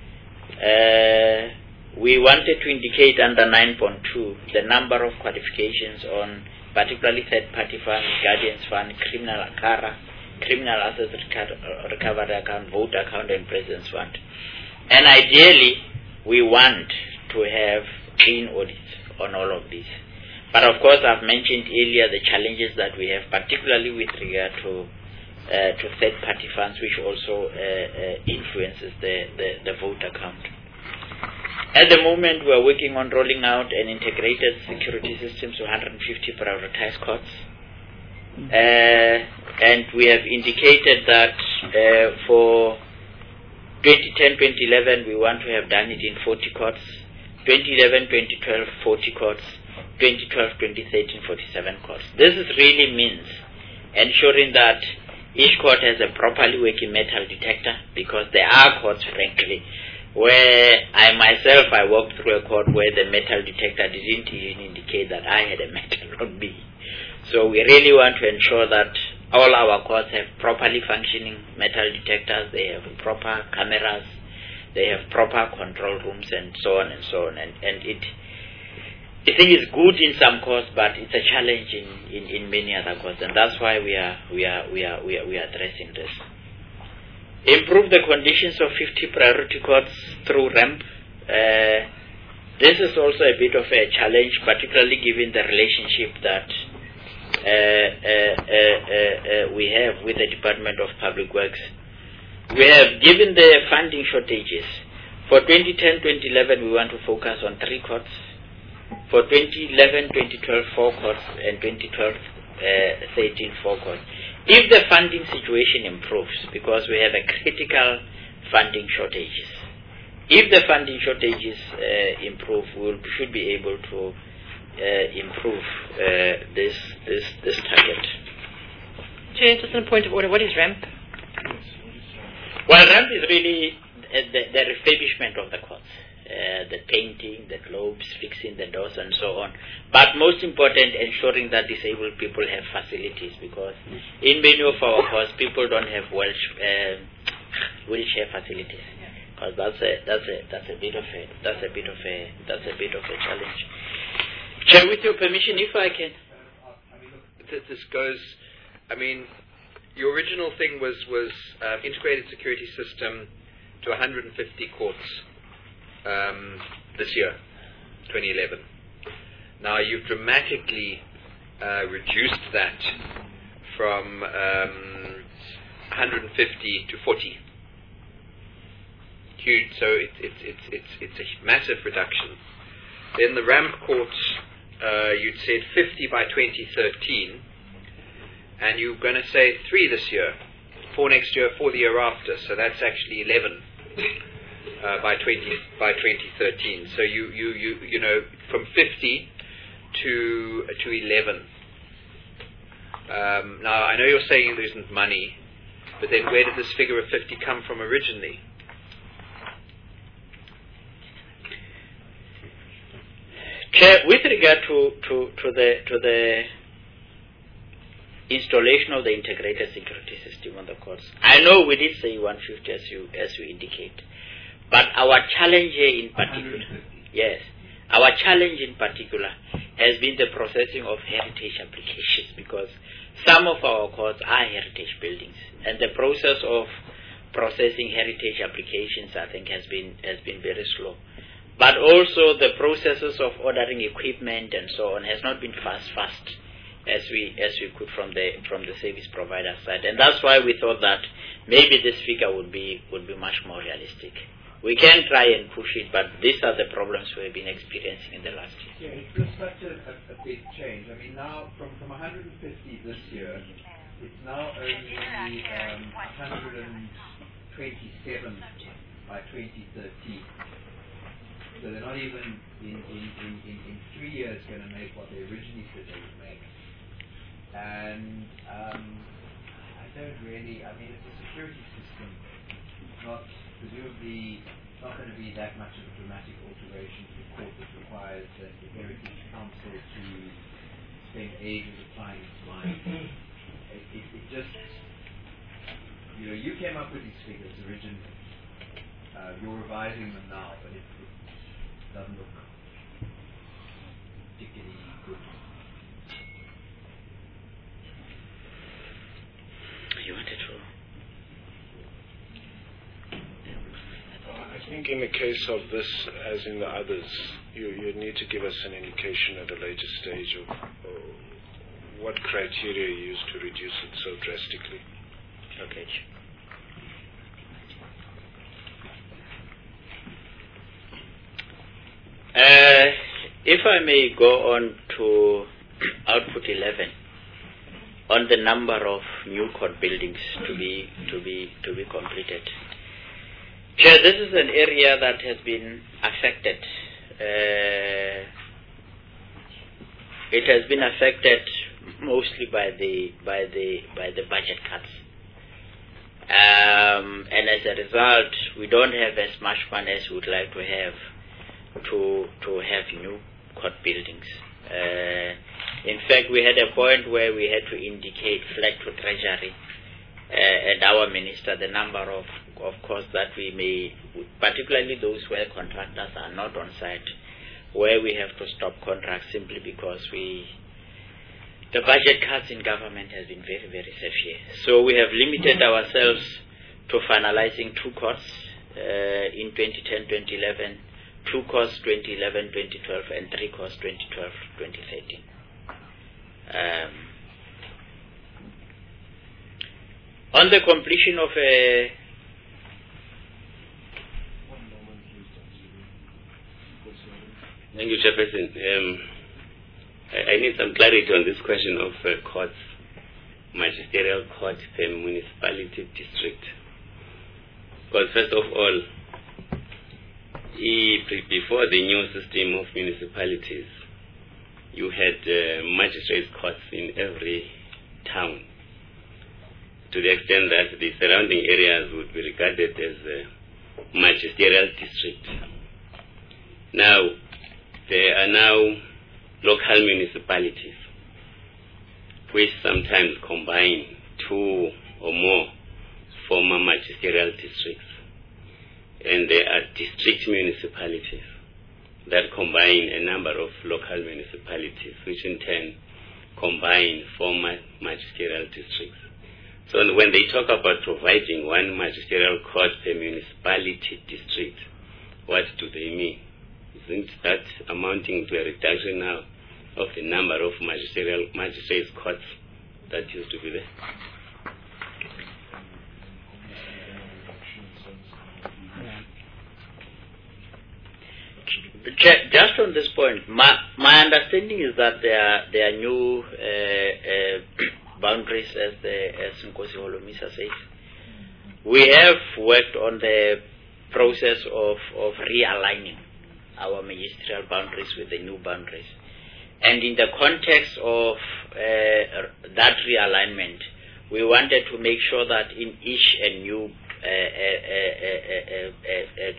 Uh, we wanted to indicate under nine point two the number of qualifications on particularly third-party funds, guardians fund, criminal ACARA, criminal assets reco- recovery account, vote account, and presence fund. And ideally, we want to have clean audits on all of these. But of course, I've mentioned earlier the challenges that we have, particularly with regard to uh, to third-party funds, which also uh, uh, influences the, the, the vote account. At the moment, we are working on rolling out an integrated security system to one hundred fifty prioritized courts. Uh, and we have indicated that uh, for twenty ten to twenty eleven, we want to have done it in forty courts. twenty eleven to twenty twelve, forty courts. twenty twelve to twenty thirteen, forty-seven courts. This is really means ensuring that each court has a properly working metal detector, because there are courts, frankly, where I myself, I walked through a court where the metal detector didn't even indicate that I had a metal on me. So we really want to ensure that all our courts have properly functioning metal detectors, they have proper cameras, they have proper control rooms, and so on and so on. And, and it, I think it's good in some courts, but it's a challenge in, in, in many other courts, and that's why we are we are we are we are, we are addressing this. Improve the conditions of fifty priority courts through RAMP. Uh, this is also a bit of a challenge, particularly given the relationship that uh, uh, uh, uh, uh, we have with the Department of Public Works. We have, given the funding shortages, for twenty ten to twenty eleven, we want to focus on three courts. For twenty eleven to twenty twelve, four courts, and twenty twelve to thirteen, four courts. If the funding situation improves, because we have a critical funding shortages, if the funding shortages uh, improve, we will, should be able to uh, improve uh, this this this target. Chair, just on a point of order, what is RAMP? Well, RAMP is really uh, the, the refurbishment of the courts. Uh, the painting, the globes, fixing the doors, and so on. But most important, ensuring that disabled people have facilities, because in many of our courts, people don't have Welsh, uh, wheelchair facilities. Because that's a that's a that's a bit of a that's a bit of a that's a bit of a challenge. Chair, with your permission, if I can. This goes. I mean, your original thing was was uh, integrated security system to one hundred fifty courts. Um, this year, twenty eleven. Now you've dramatically uh, reduced that from um, one hundred fifty to forty. Huge. So it, it, it, it's it's a massive reduction. Then the RAMP courts, uh, you'd said fifty by twenty thirteen, and you're going to say three this year, four next year, four the year after. So that's actually eleven. Uh, by twenty by twenty thirteen, so you you you you know from fifty to uh, to eleven. Um, now I know you're saying there isn't money, but then where did this figure of fifty come from originally? Chair, with regard to, to, to the to the installation of the integrated security system on the courts, I know we did say one hundred fifty as you as you indicate. But our challenge here in particular, yes, our challenge in particular has been the processing of heritage applications, because some of our courts are heritage buildings, and the process of processing heritage applications, I think, has been has been very slow. But also the processes of ordering equipment and so on has not been fast, fast as we as we could from the from the service provider side, and that's why we thought that maybe this figure would be would be much more realistic. We can try and push it, but these are the problems we've been experiencing in the last year. Yeah, it's just such a, a, a big change. I mean, now from, from one hundred fifty this year, it's now only um, one hundred twenty-seven by twenty thirteen. So they're not even in, in, in, in, in three years going to make what they originally said they would make. And um, I don't really, I mean, it's a security system, not presumably not going to be that much of a dramatic alteration to the court that requires the, the Heritage Council to spend ages applying its mind. it, it, it just you know, you came up with these figures originally. Uh, you're revising them now, but it, it doesn't look particularly good. You wanted to? I think in the case of this, as in the others, you, you need to give us an indication at a later stage of uh, what criteria you used to reduce it so drastically. Okay. Uh, if I may go on to output eleven, on the number of new court buildings to be to be to be completed. Chair, this is an area that has been affected. Uh, it has been affected mostly by the by the by the budget cuts, um, and as a result, we don't have as much money as we would like to have to to have new court buildings. Uh, in fact, we had a point where we had to indicate flat to Treasury uh, and our minister the number of of course that we may, particularly those where contractors are not on site, where we have to stop contracts simply because we the budget cuts in government has been very, very severe. So we have limited ourselves to finalizing two courts uh, in twenty ten to twenty eleven, two courts twenty eleven to twenty twelve, and three courts twenty twelve to twenty thirteen. Um, on the completion of a Thank you, Chairperson. Um, I, I need some clarity on this question of uh, courts, magisterial court per municipality district. Because first of all, e- before the new system of municipalities, you had uh, magistrates courts in every town, to the extent that the surrounding areas would be regarded as a magisterial district. Now, there are now local municipalities which sometimes combine two or more former magisterial districts. And there are district municipalities that combine a number of local municipalities, which in turn combine former magisterial districts. So when they talk about providing one magisterial court per municipality district, what do they mean? Isn't that amounting to a reduction now of the number of magisterial magistrates courts that used to be there? Just on this point, my, my understanding is that there are, there are new uh, uh, boundaries, as the as Nkosi Holomisa says. We have worked on the process of, of realigning our magisterial boundaries with the new boundaries. And in the context of uh, that realignment, we wanted to make sure that in each and new uh, uh, uh, uh, uh, uh,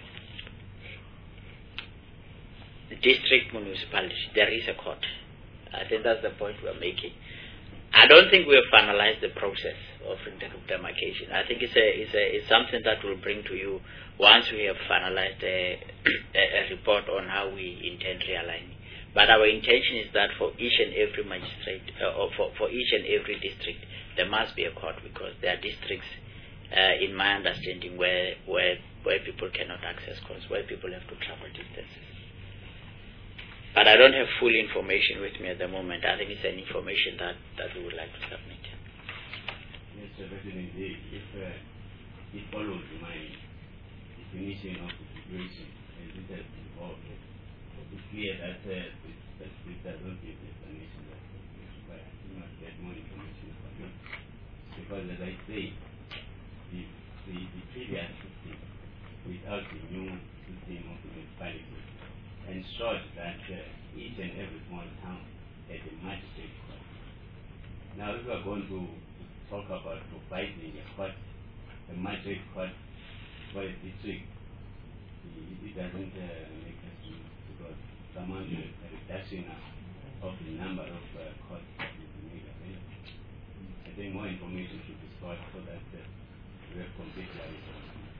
district municipality, there is a court. I think that's the point we're making. I don't think we have finalized the process of demarcation. I think it's a, it's a, it's something that we'll bring to you once we have finalized a, a, a report on how we intend realigning. But our intention is that for each and every magistrate, uh, or for, for each and every district, there must be a court, because there are districts, uh, in my understanding, where, where, where people cannot access courts, where people have to travel distances. But I don't have full information with me at the moment. I think it's an information that, that we would like to submit. Mister President, if uh, it follows my definition of the situation as it has involved, it's clear that uh, it, it does not give the explanation that is required. You must get more information about it. Because as I say, the, the, the previous system, without the new system of municipalities, ensured that uh, each and every small town had a magistrate court. Now, if we are going to talk about providing a court, a magistrate court for a district, it, it doesn't uh, make us do, because someone a reduction of the number of uh, courts that will be made available. I think more information should be sought so that uh, We have completely understood.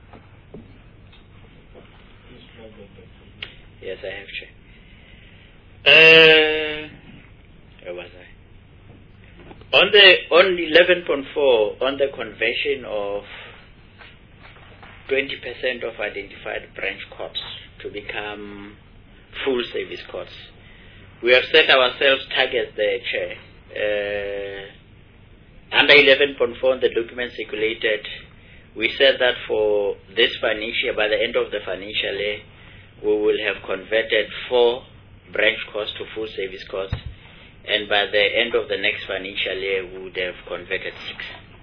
Yes, I have checked. Uh, where was I? On the on eleven point four, on the conversion of twenty percent of identified branch courts to become full service courts, we have set ourselves targets there, Chair. Uh, under eleven point four, the document circulated, we said that for this financial, by the end of the financial year, we will have converted four branch courts to full service courts, and by the end of the next financial year, we would have converted six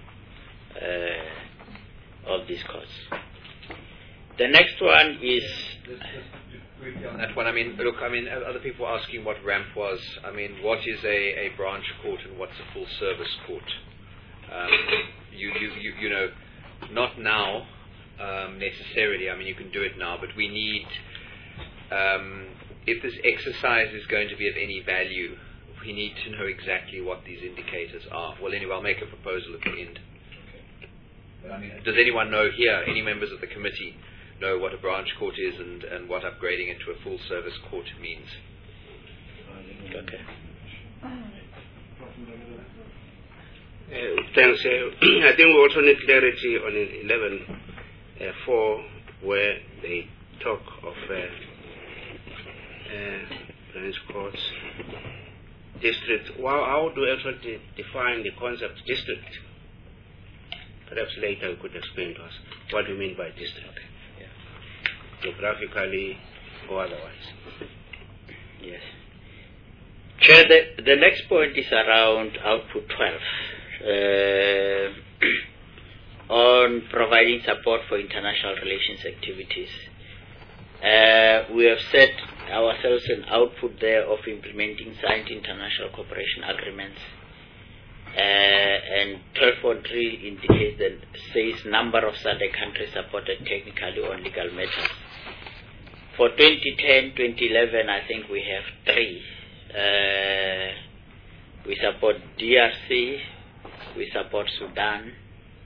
uh, of these courts. The next one is. Just, just briefly On that one, I mean, look, I mean, other people are asking what RAMP was. I mean, what is a, a branch court and what's a full service court? Um, you, you, you, you know, not now um, necessarily. I mean, you can do it now, but we need. Um, if this exercise is going to be of any value, we need to know exactly what these indicators are. Well, anyway, I'll make a proposal at the end. okay. But I mean, Does anyone know here, any members of the committee, know what a branch court is and, and what upgrading it to a full service court means? Okay. Uh, thanks. Uh, I think we also need clarity on eleven uh, four, where they talk of uh, uh, branch courts, district. Well, how do you actually de- define the concept district? Perhaps later you could explain to us what you mean by district, Yeah. geographically or otherwise. Yes. Chair, the, the next point is around output twelve. Uh, on providing support for international relations activities. Uh, we have set ourselves an output there of implementing signed international cooperation agreements. Uh, and twelve point three indicates that says number of S A D C countries supported technically on legal matters. For twenty ten to twenty eleven, I think we have three. Uh, we support D R C, we support Sudan.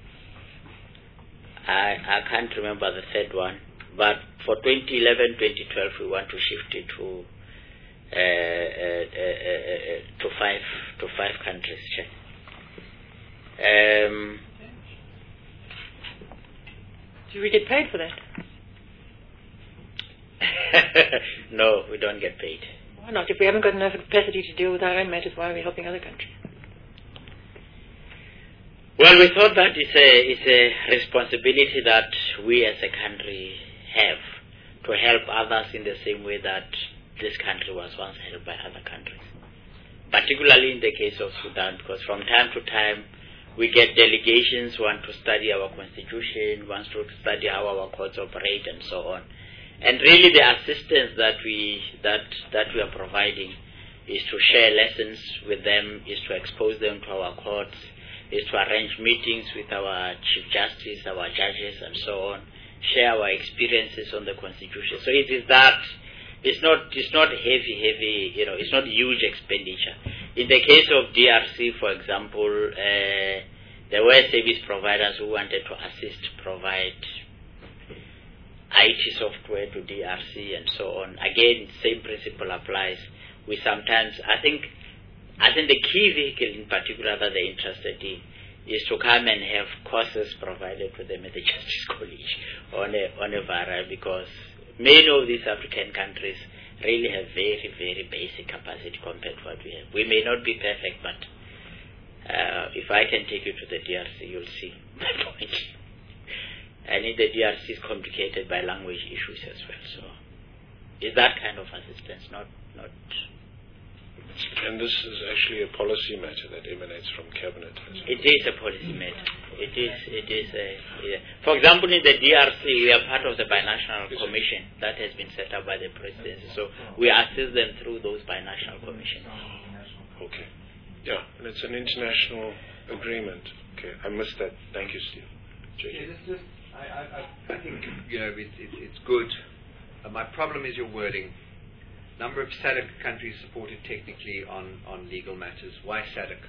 I, I can't remember the third one, but for twenty eleven to twenty twelve, we want to shift it to uh, uh, uh, uh, to five to five countries. Um, Do we get paid for that? no, we don't get paid. Why not? If we haven't got enough capacity to deal with our own matters, why are we helping other countries? Well, we thought that it's a, it's a responsibility that we as a country have to help others in the same way that this country was once helped by other countries. Particularly in the case of Sudan, because from time to time we get delegations who want to study our constitution, wants to study how our courts operate and so on. And really the assistance that we that that we are providing is to share lessons with them, is to expose them to our courts, is to arrange meetings with our Chief Justice, our judges and so on, share our experiences on the constitution. So it is that it's not it's not heavy, heavy, you know, it's not huge expenditure. In the case of D R C, for example, uh, there were service providers who wanted to assist, provide I T software to D R C and so on. Again, same principle applies. We sometimes, I think, I think the key vehicle in particular that they're interested in is to come and have courses provided to them at the Justice College on a, on a variety, because many of these African countries really have very, very basic capacity compared to what we have. We may not be perfect, but uh, if I can take you to the D R C, you'll see my point. And in the D R C is complicated by language issues as well. So it's that kind of assistance, not not. And this is actually a policy matter that emanates from cabinet. It is a policy matter. It is. It is a. Yeah. For example, in the D R C, we are part of the binational commission that has been set up by the presidency. So we assist them through those binational commissions. Okay. Yeah, and it's an international agreement. Okay, I missed that. Thank you, Steve. Yeah, this just, I, I, I, I think, you know, it, it, it's good. Uh, my problem is your wording. Number of S A D C countries supported technically on, on legal matters. Why S A D C?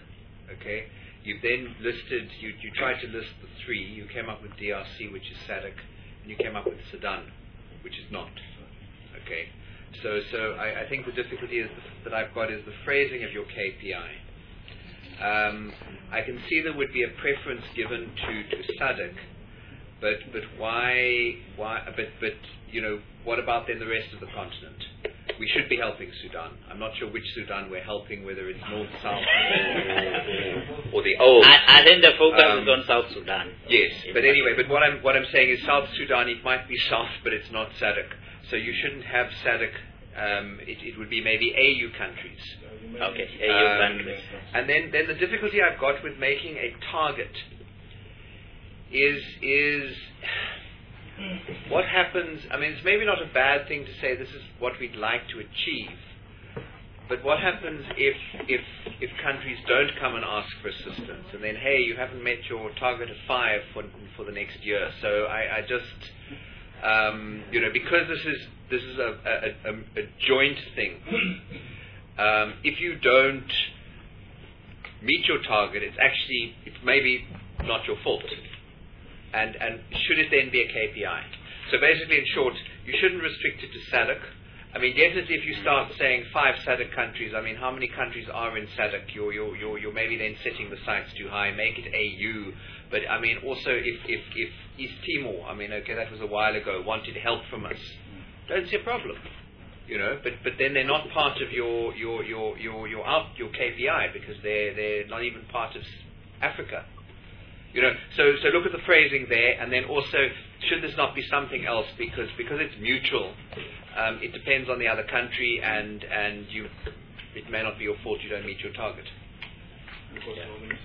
Okay, you've then listed, you, you tried to list the three, you came up with D R C, which is SADC, and you came up with Sudan, which is not. Okay, so so I, I think the difficulty is the, that I've got is the phrasing of your K P I. Um, I can see there would be a preference given to, to SADC, but but why why but but you know, what about then the rest of the continent? We should be helping Sudan. I'm not sure which Sudan we're helping, whether it's north, south, or, or the old. I, I think the focus um, is on South Sudan. Yes, but anyway, but what I'm what I'm saying is South Sudan. It might be south, but it's not SADC. So you shouldn't have SADC. Um, it, it would be maybe A U countries. Okay, A U um, countries. And then, then the difficulty I've got with making a target is is what happens. I mean, it's maybe not a bad thing to say this is what we'd like to achieve, but what happens if if if countries don't come and ask for assistance, and then hey, you haven't met your target of five for for the next year. So I, I just um, you know, because this is this is a a, a, a joint thing. Um, if you don't meet your target, it's actually, it's maybe not your fault. And and should it then be a K P I? So basically, in short, you shouldn't restrict it to SADC. I mean, definitely if you start saying five SADC countries, I mean, how many countries are in SADC? You're, you're, you're, you're maybe then setting the sights too high, make it A U. But I mean, also if, if, if East Timor, I mean, okay, that was a while ago, wanted help from us, don't see a problem. You know, but but then they're not part of your your your your your out your K P I because they're they're not even part of Africa. You know, so so look at the phrasing there, and then also should this not be something else because because it's mutual. Um, it depends on the other country, and and you it may not be your fault you don't meet your target. Yeah.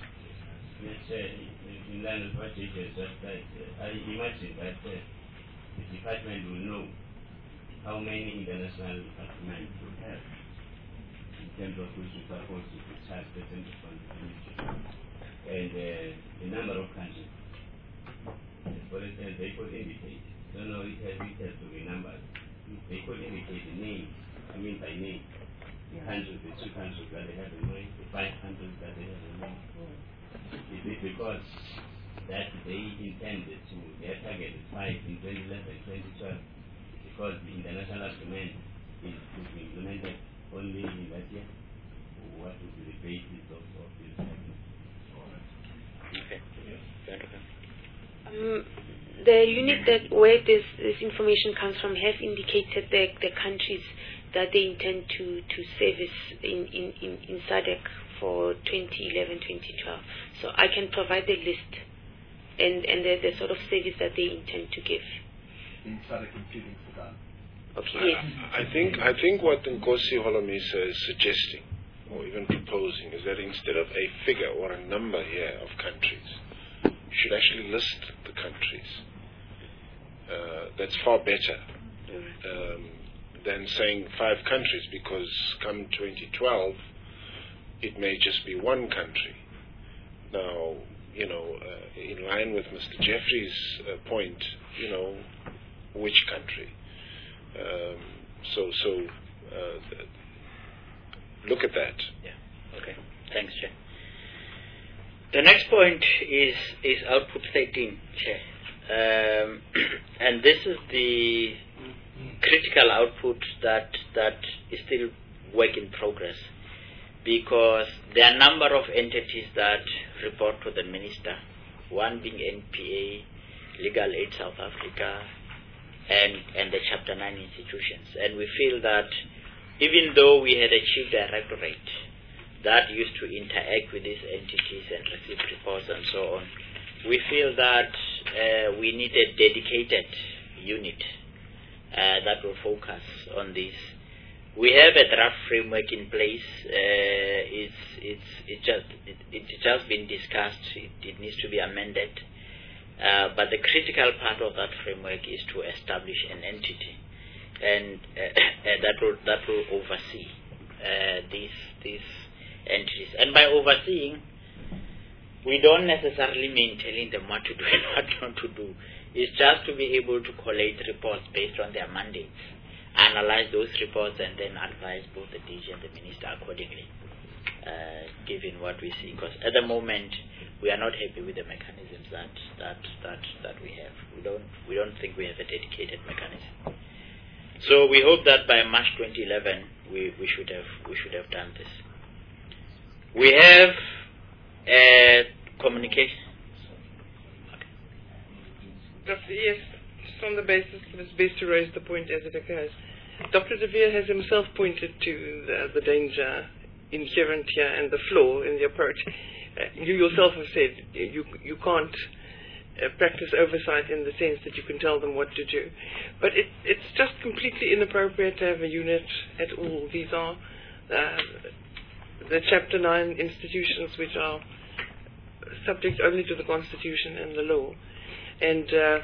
In line with what you just said, I imagine that uh, the department will know how many international men we have in terms of which we suppose to charge certain responsibility. And uh, the number of countries. For instance, they could indicate, don't know it has, it has to be numbers. They could indicate the name, I mean by name, the countries, the two countries that they have in mind, the five countries that they have in mind. Is it because that they intended to, their target is five in twenty eleven, twenty twelve? Because the international agreement is to be implemented only in that year? Or what would be the basis of, of this agreement? Okay. Um, the unit that where this, this information comes from have indicated the, the countries that they intend to, to service in, in, in, in SADC for twenty eleven twenty twelve. So I can provide the list and, and the, the sort of service that they intend to give. In SADC, including Sudan. Okay. Yes. I think I think what Nkosi Holomisa is suggesting, or even proposing, is that instead of a figure or a number here of countries, you should actually list the countries. Uh, that's far better um, than saying five countries, because come twenty twelve, it may just be one country. Now, you know, uh, in line with Mister Jeffrey's uh, point, you know, which country? Um, so, so uh, th- look at that. Yeah. Okay. Thanks, Chair. The next point is is output thirteen, Chair, um, and this is the critical output that that is still work in progress, because there are a number of entities that report to the minister, one being N P A, Legal Aid South Africa, and, and the Chapter nine institutions. And we feel that even though we had achieved a directorate that used to interact with these entities and receive reports and so on, we feel that uh, we need a dedicated unit uh, that will focus on this. We have a draft framework in place. Uh, it's it's it just it, it's just been discussed. It, it needs to be amended. Uh, but the critical part of that framework is to establish an entity, and uh, that will that will oversee uh, these these entities. And by overseeing, we don't necessarily mean telling them what to do and what not to do. It's just to be able to collate reports based on their mandates, analyze those reports, and then advise both the D G and the minister accordingly. uh, given what we see. Because at the moment, we are not happy with the mechanisms that that that that we have. We don't we don't think we have a dedicated mechanism. So we hope that by March twenty eleven, we, we should have we should have done this. We have a communication. Doctor Yes, just on the basis that it's best to raise the point as it occurs. Doctor De Vere has himself pointed to the, the danger inherent here and the flaw in the approach. Uh, you yourself have said you you can't uh, practice oversight in the sense that you can tell them what to do. But it, it's just completely inappropriate to have a unit at all. These are uh, the Chapter nine institutions which are subject only to the Constitution and the law. And uh,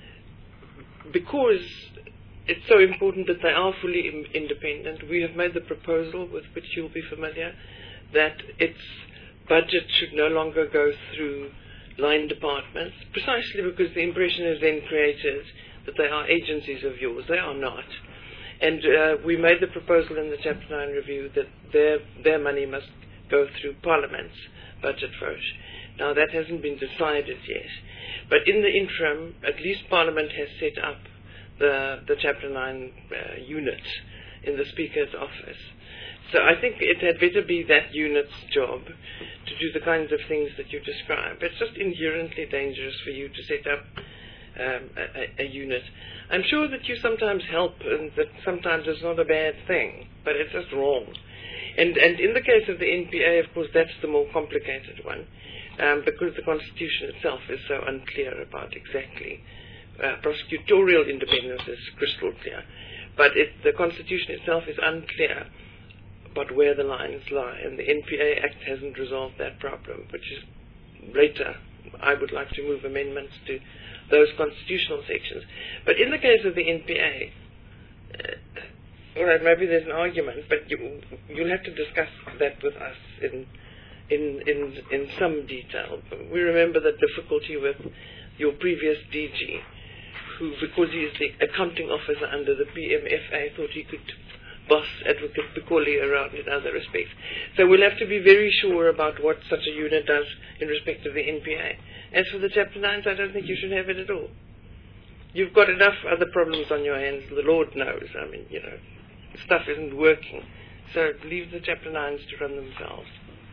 because it's so important that they are fully im- independent, we have made the proposal, with which you'll be familiar, that its budget should no longer go through line departments, precisely because the impression is then created that they are agencies of yours. They are not. And uh, we made the proposal in the Chapter nine review that their their money must go through Parliament's budget first. Now, that hasn't been decided yet. But in the interim, at least Parliament has set up the, the Chapter nine uh, unit in the Speaker's office. So I think it had better be that unit's job to do the kinds of things that you describe. It's just inherently dangerous for you to set up um, a, a unit. I'm sure that you sometimes help, and that sometimes it's not a bad thing, but it's just wrong. And, and in the case of the N P A, of course, that's the more complicated one, um, because the Constitution itself is so unclear about exactly. Uh, prosecutorial independence is crystal clear, but it, the Constitution itself is unclear about where the lines lie, and the N P A Act hasn't resolved that problem, which is later. I would like to move amendments to those constitutional sections. But in the case of the N P A, uh, all right, maybe there's an argument, but you, you'll have to discuss that with us in, in, in, in some detail. We remember the difficulty with your previous D G, who, because he is the accounting officer under the P M F A, thought he could boss Advocate Pikoli around in other respects. So we'll have to be very sure about what such a unit does in respect of the N P A. As for the Chapter nines, I don't think you should have it at all. You've got enough other problems on your hands, the Lord knows. I mean, you know, stuff isn't working. So leave the Chapter nines to run themselves.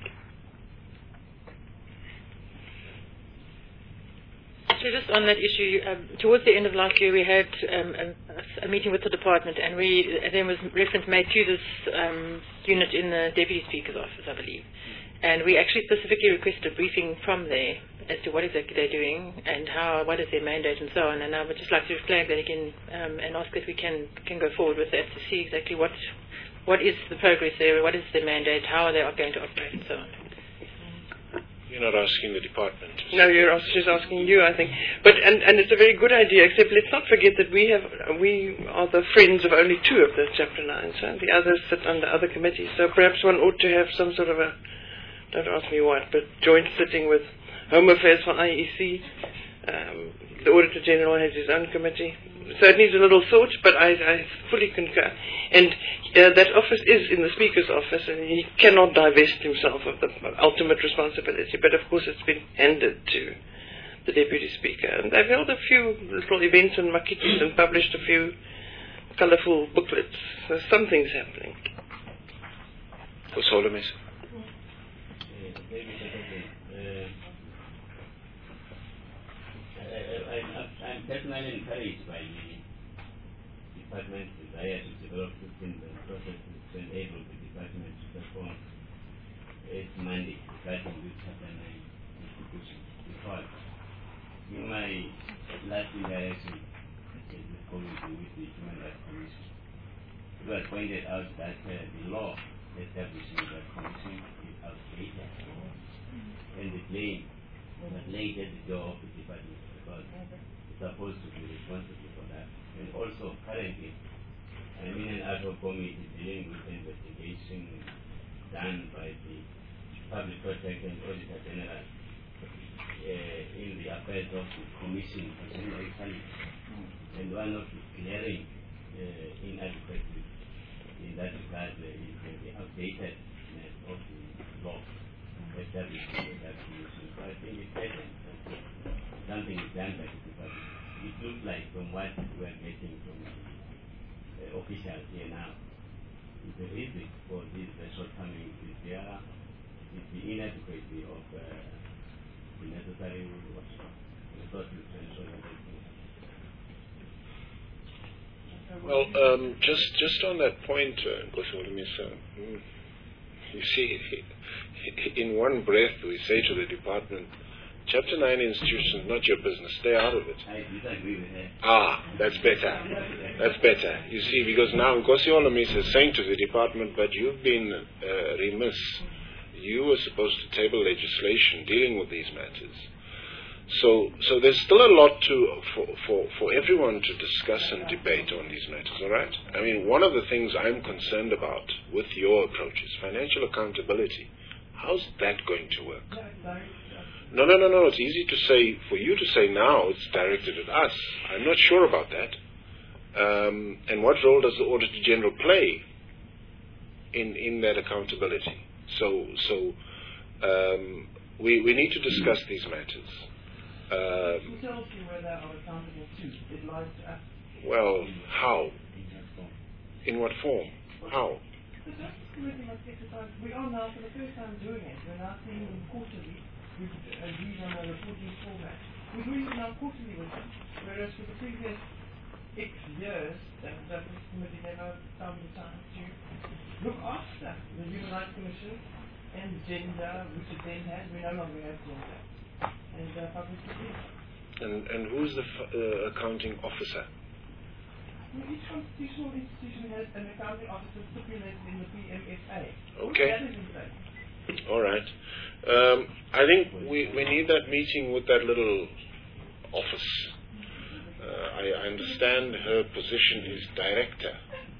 So just on that issue, um, towards the end of last year we had um, a, a meeting with the department, and we there was reference made to this um, unit in the Deputy Speaker's office, I believe. And we actually specifically requested a briefing from there as to what exactly they're doing and how, what is their mandate and so on. And I would just like to flag that again um, and ask if we can, can go forward with that to see exactly what what is the progress there, what is their mandate, how are they going to operate and so on. You're not asking the department. No, you're just asking you, I think. But and, and it's a very good idea, except let's not forget that we have we are the friends of only two of the Chapter nines, and the others sit under other committees. So perhaps one ought to have some sort of a, don't ask me what, but joint sitting with Home Affairs for I E C. Um, the Auditor General has his own committee. So it needs a little thought, but I, I fully concur. And uh, that office is in the Speaker's office, and he cannot divest himself of the ultimate responsibility. But of course it's been handed to the Deputy Speaker. And they've held a few little events in Makiti and published a few colourful booklets. So something's happening. For Solomis. I'm personally encouraged by the department's desire to develop systems and processes to enable the department to perform its mandate regarding this Chapter nine institution. Because in my last interaction with the committee with the Human Rights Commission, it was pointed out that uh, the law establishing that commission is outdated, and the blame was laid at the door of the department because it's supposed to be responsible for that. And also, currently, I'm in an ad hoc committee dealing with investigation done by the Public Protector and Auditor General uh, in the affairs of the Commission for General Equality. And one of the glaring uh, inadequacies in that regard uh, is the outdated effectiveness of the law established by that commission. So I think it's better that something is done by the department. It looks like from what we are getting from the uh, officials here now, the reason for this uh, shortcoming is there is the inadequacy of uh, the necessary resources to ensure that everything happens. Well, um, just just on that point, uh, Gosolumisa, mm, you see, in one breath we say to the department, Chapter nine institutions, not your business, stay out of it. I disagree with that. Ah, that's better. That's better. You see, because now Nkosi Olomisa is saying to the department, but you've been uh, remiss. You were supposed to table legislation dealing with these matters. So, so there's still a lot to for, for, for everyone to discuss and debate on these matters, all right? I mean, one of the things I'm concerned about with your approach is financial accountability. How's that going to work? No, no, no, no. It's easy to say, for you to say now it's directed at us. I'm not sure about that. Um, and what role does the Auditor General play in, in that accountability? So, so um, we, we need to discuss these matters. Um, Who tells you where they are accountable to? It lies to us. Well, how? In what form? How? The Justice Committee must exercise. We are now, for the first time, doing it. We're now seeing them quarterly. We've agreed on a reporting format. We're doing it now quarterly with them, whereas for the previous X years, the Justice Committee never found the time to look after the Human Rights Commission and gender, which it then had. We no longer have gender. And uh, public opinion. And, and who's the f- uh, accounting officer? Well, each constitutional institution has an accounting officer stipulated in the P M F A. Okay. That is in place. All right. Um, I think we, we need that meeting with that little office. Uh, I, I understand her position is director.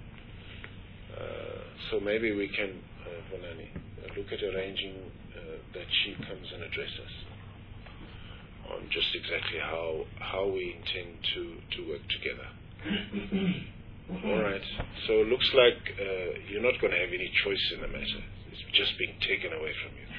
Uh, so maybe we can, uh, Bonani, uh, look at arranging uh, that she comes and address us on just exactly how how we intend to, to work together. All right. So it looks like uh, you're not going to have any choice in the matter. It's just being taken away from you.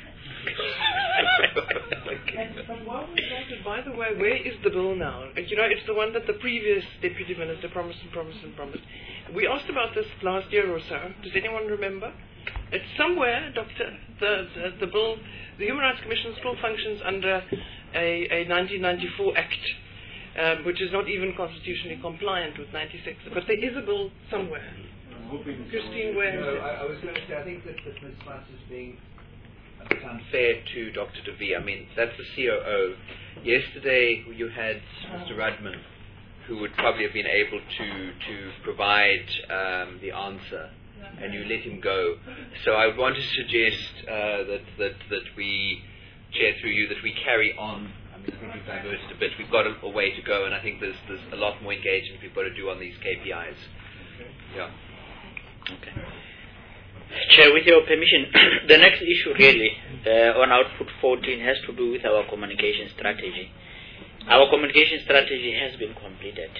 But while we're at it, By the way, where is the bill now? You know, it's the one that the previous deputy minister promised and promised and promised. We asked about this last year or so. Does anyone remember? It's somewhere, Doctor. The the, the bill, the Human Rights Commission still functions under a, a nineteen ninety-four Act, um, which is not even constitutionally compliant with ninety-six. But there is a bill somewhere. Christine, where No, is it? I, I was going to say, I think that, that Miz Smuts is being a bit unfair to Doctor DeVee. I mean, that's the C O O. Yesterday you had Mister Rudman, who would probably have been able to, to provide um, the answer, and you let him go. So I would want to suggest uh, that, that, that we, Chair, through you, that we carry on. I mean, I think we've diverged a bit. We've got a, a way to go, and I think there's, there's a lot more engagement we've got to do on these K P Is. Yeah. Okay. Chair, with your permission, the next issue really uh, on Output fourteen has to do with our communication strategy. Our communication strategy has been completed.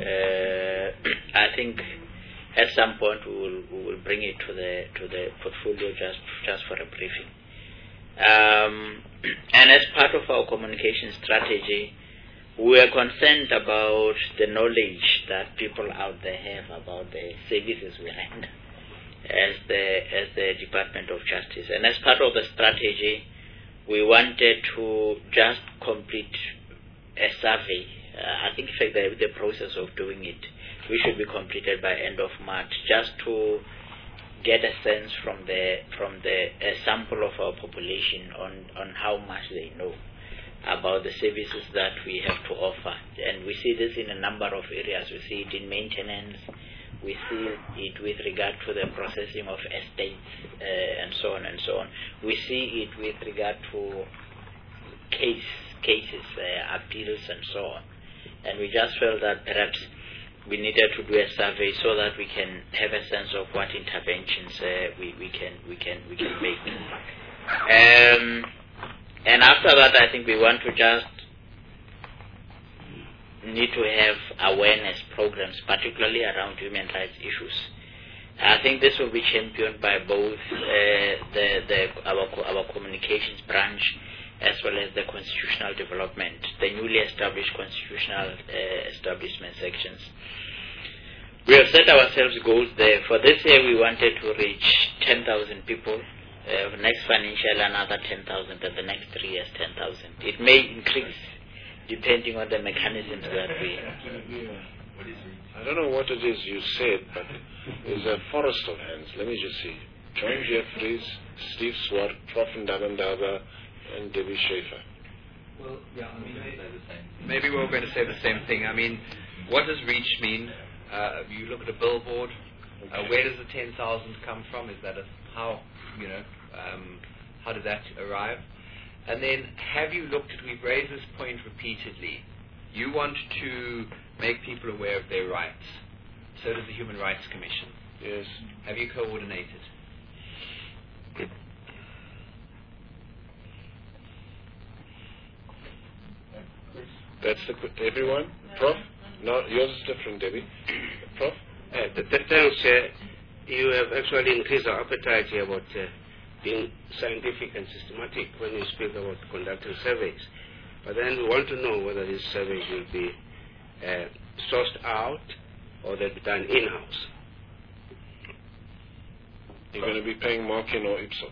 Uh, I think at some point we will, we will bring it to the to the portfolio just just for a briefing. Um, and as part of our communication strategy, we are concerned about the knowledge that people out there have about the services we render as the as the Department of Justice. And as part of the strategy, we wanted to just complete a survey. Uh, I think in fact the, the process of doing it, we should be completed by end of March, just to get a sense from the from the a sample of our population on, on how much they know about the services that we have to offer. And we see this in a number of areas. We see it in maintenance, we see it with regard to the processing of estates, uh, and so on and so on. We see it with regard to case cases, uh, appeals and so on. And we just felt that perhaps we needed to do a survey so that we can have a sense of what interventions uh, we, we can we can we can make. Um, and after that, I think we want to just need to have awareness programs, particularly around human rights issues. I think this will be championed by both uh, the, the, our, co- our communications branch as well as the constitutional development, the newly established constitutional uh, establishment sections. We have set ourselves goals there. For this year, we wanted to reach ten thousand people. Uh, next financial, another ten thousand, and the next three years, ten thousand. It may increase depending on the mechanisms that we... I don't know what it is you said, but there's a forest of hands. Let me just see. John Jeffries, Steve Swart, Prof Ndabandaba, and Debbie Schaefer. Well, yeah, I mean, maybe we're going to say the same thing. I mean, what does reach mean? Uh, you look at a billboard. Uh, Okay. where does the ten thousand come from? Is that a how? You know, um, how did that arrive? And then, have you looked at? We've raised this point repeatedly. You want to make people aware of their rights. So does the Human Rights Commission. Yes. Have you coordinated? That's the qu- everyone? Prof? No, yours is different, Debbie. Prof? Uh, th- th- thanks. Uh, you have actually increased our appetite here about uh, being scientific and systematic when you speak about conducting surveys. But then we want to know whether these surveys will be uh, sourced out or they'll be done in-house. You're going to be paying Markin or Ipso?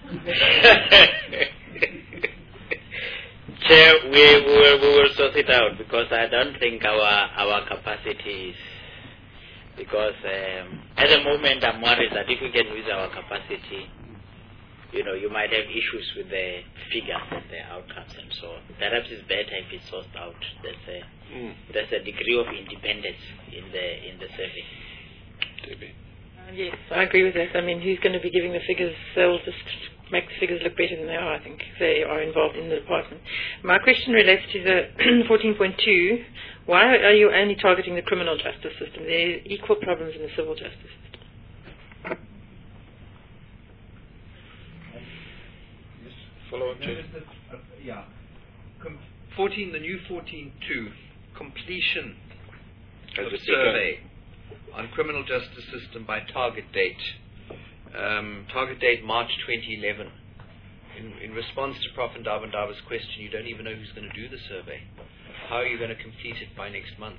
Chair, we, we, will, we will sort it out because I don't think our our capacity is, because um, at the moment I'm worried that if we can use our capacity, you know, you might have issues with the figures and the outcomes and so on. Perhaps it's better if it's sourced out. There's a, Mm. there's a degree of independence in the in the survey. Debbie? Uh, yes, I agree with that. I mean, who's going to be giving the figures? They'll just make the figures look better than they are, I think, if they are involved in the department. My question relates to the fourteen point two. Why are you only targeting the criminal justice system? There are equal problems in the civil justice system. Follow up, no, Chair. just a- a- yeah. Com- fourteen, the new fourteen point two, completion Has of it survey on criminal justice system by target date. Um, target date March twenty eleven. In, in response to Professor Ndabandaba's question, you don't even know who's going to do the survey. How are you going to complete it by next month?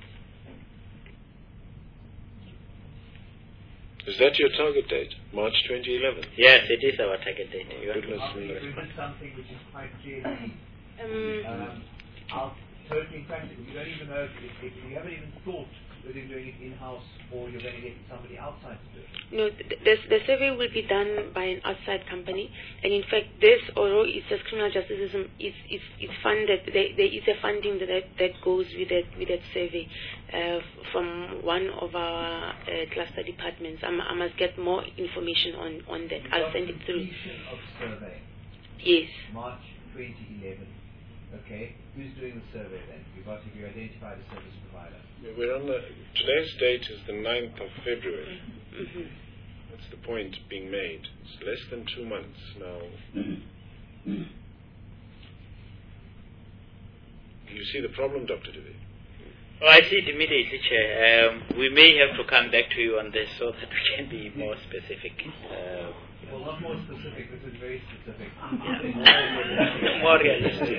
Is that your target date? March twenty eleven? Yes, it is our target date. You are- Goodness me. Is this something which is quite clearly Um, um, out, totally impractical? You don't even know if, if you haven't even thought whether you're doing it in-house or you're going to get somebody outside to do it. No, th- the, the survey will be done by an outside company, and in fact, this, although it says criminal justice system, is is is funded. There, there is a funding that that goes with that with that survey uh, from one of our uh, cluster departments. I'm, I must get more information on on that. You've I'll got send it through. completion of survey, Yes. March twenty eleven. Okay, who's doing the survey then? You've got if you identify the service provider. We're on the, today's date is the ninth of February. Mm-hmm. That's the point being made. It's less than two months now. You see the problem, Doctor Devi? Oh, I see it immediately, Chair. Um, we may have to come back to you on this so that we can be more specific. Uh, Well, not more specific, this is very specific. more realistic.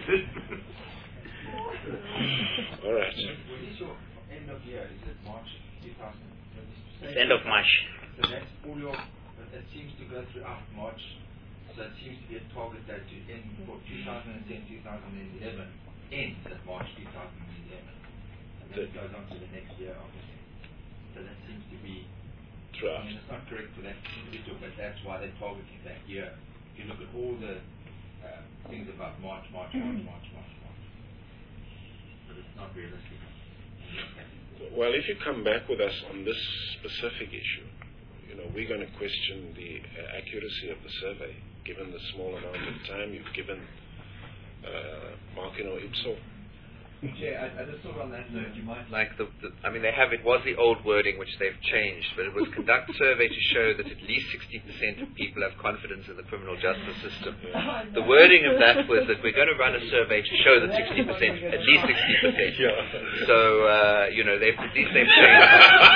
All right. What is your end of year? Is it March two thousand twenty? It's end of March. So that's all your, but that seems to go throughout March. So it seems to be a target that to end for two thousand ten, two thousand eleven ends at March two thousand eleven. And then it goes on to the next year, obviously. So that seems to be, Throughout. I mean, it's not correct for that individual, but that's why they're targeting that year. If you look at all the uh, things about March, March, March, March, March, March. But it's not realistic. Well, if you come back with us on this specific issue, you know, we're going to question the uh, accuracy of the survey, given the small amount of time you've given uh, Markin or Ipso. Chair, I, I just thought on that note, you might like the, the, I mean, they have, it was the old wording which they've changed, but it was conduct survey to show that at least sixty percent of people have confidence in the criminal justice system. The wording of that was that we're going to run a survey to show that sixty percent, at least sixty percent. Yeah. So, uh, you know, they've, at least they've changed.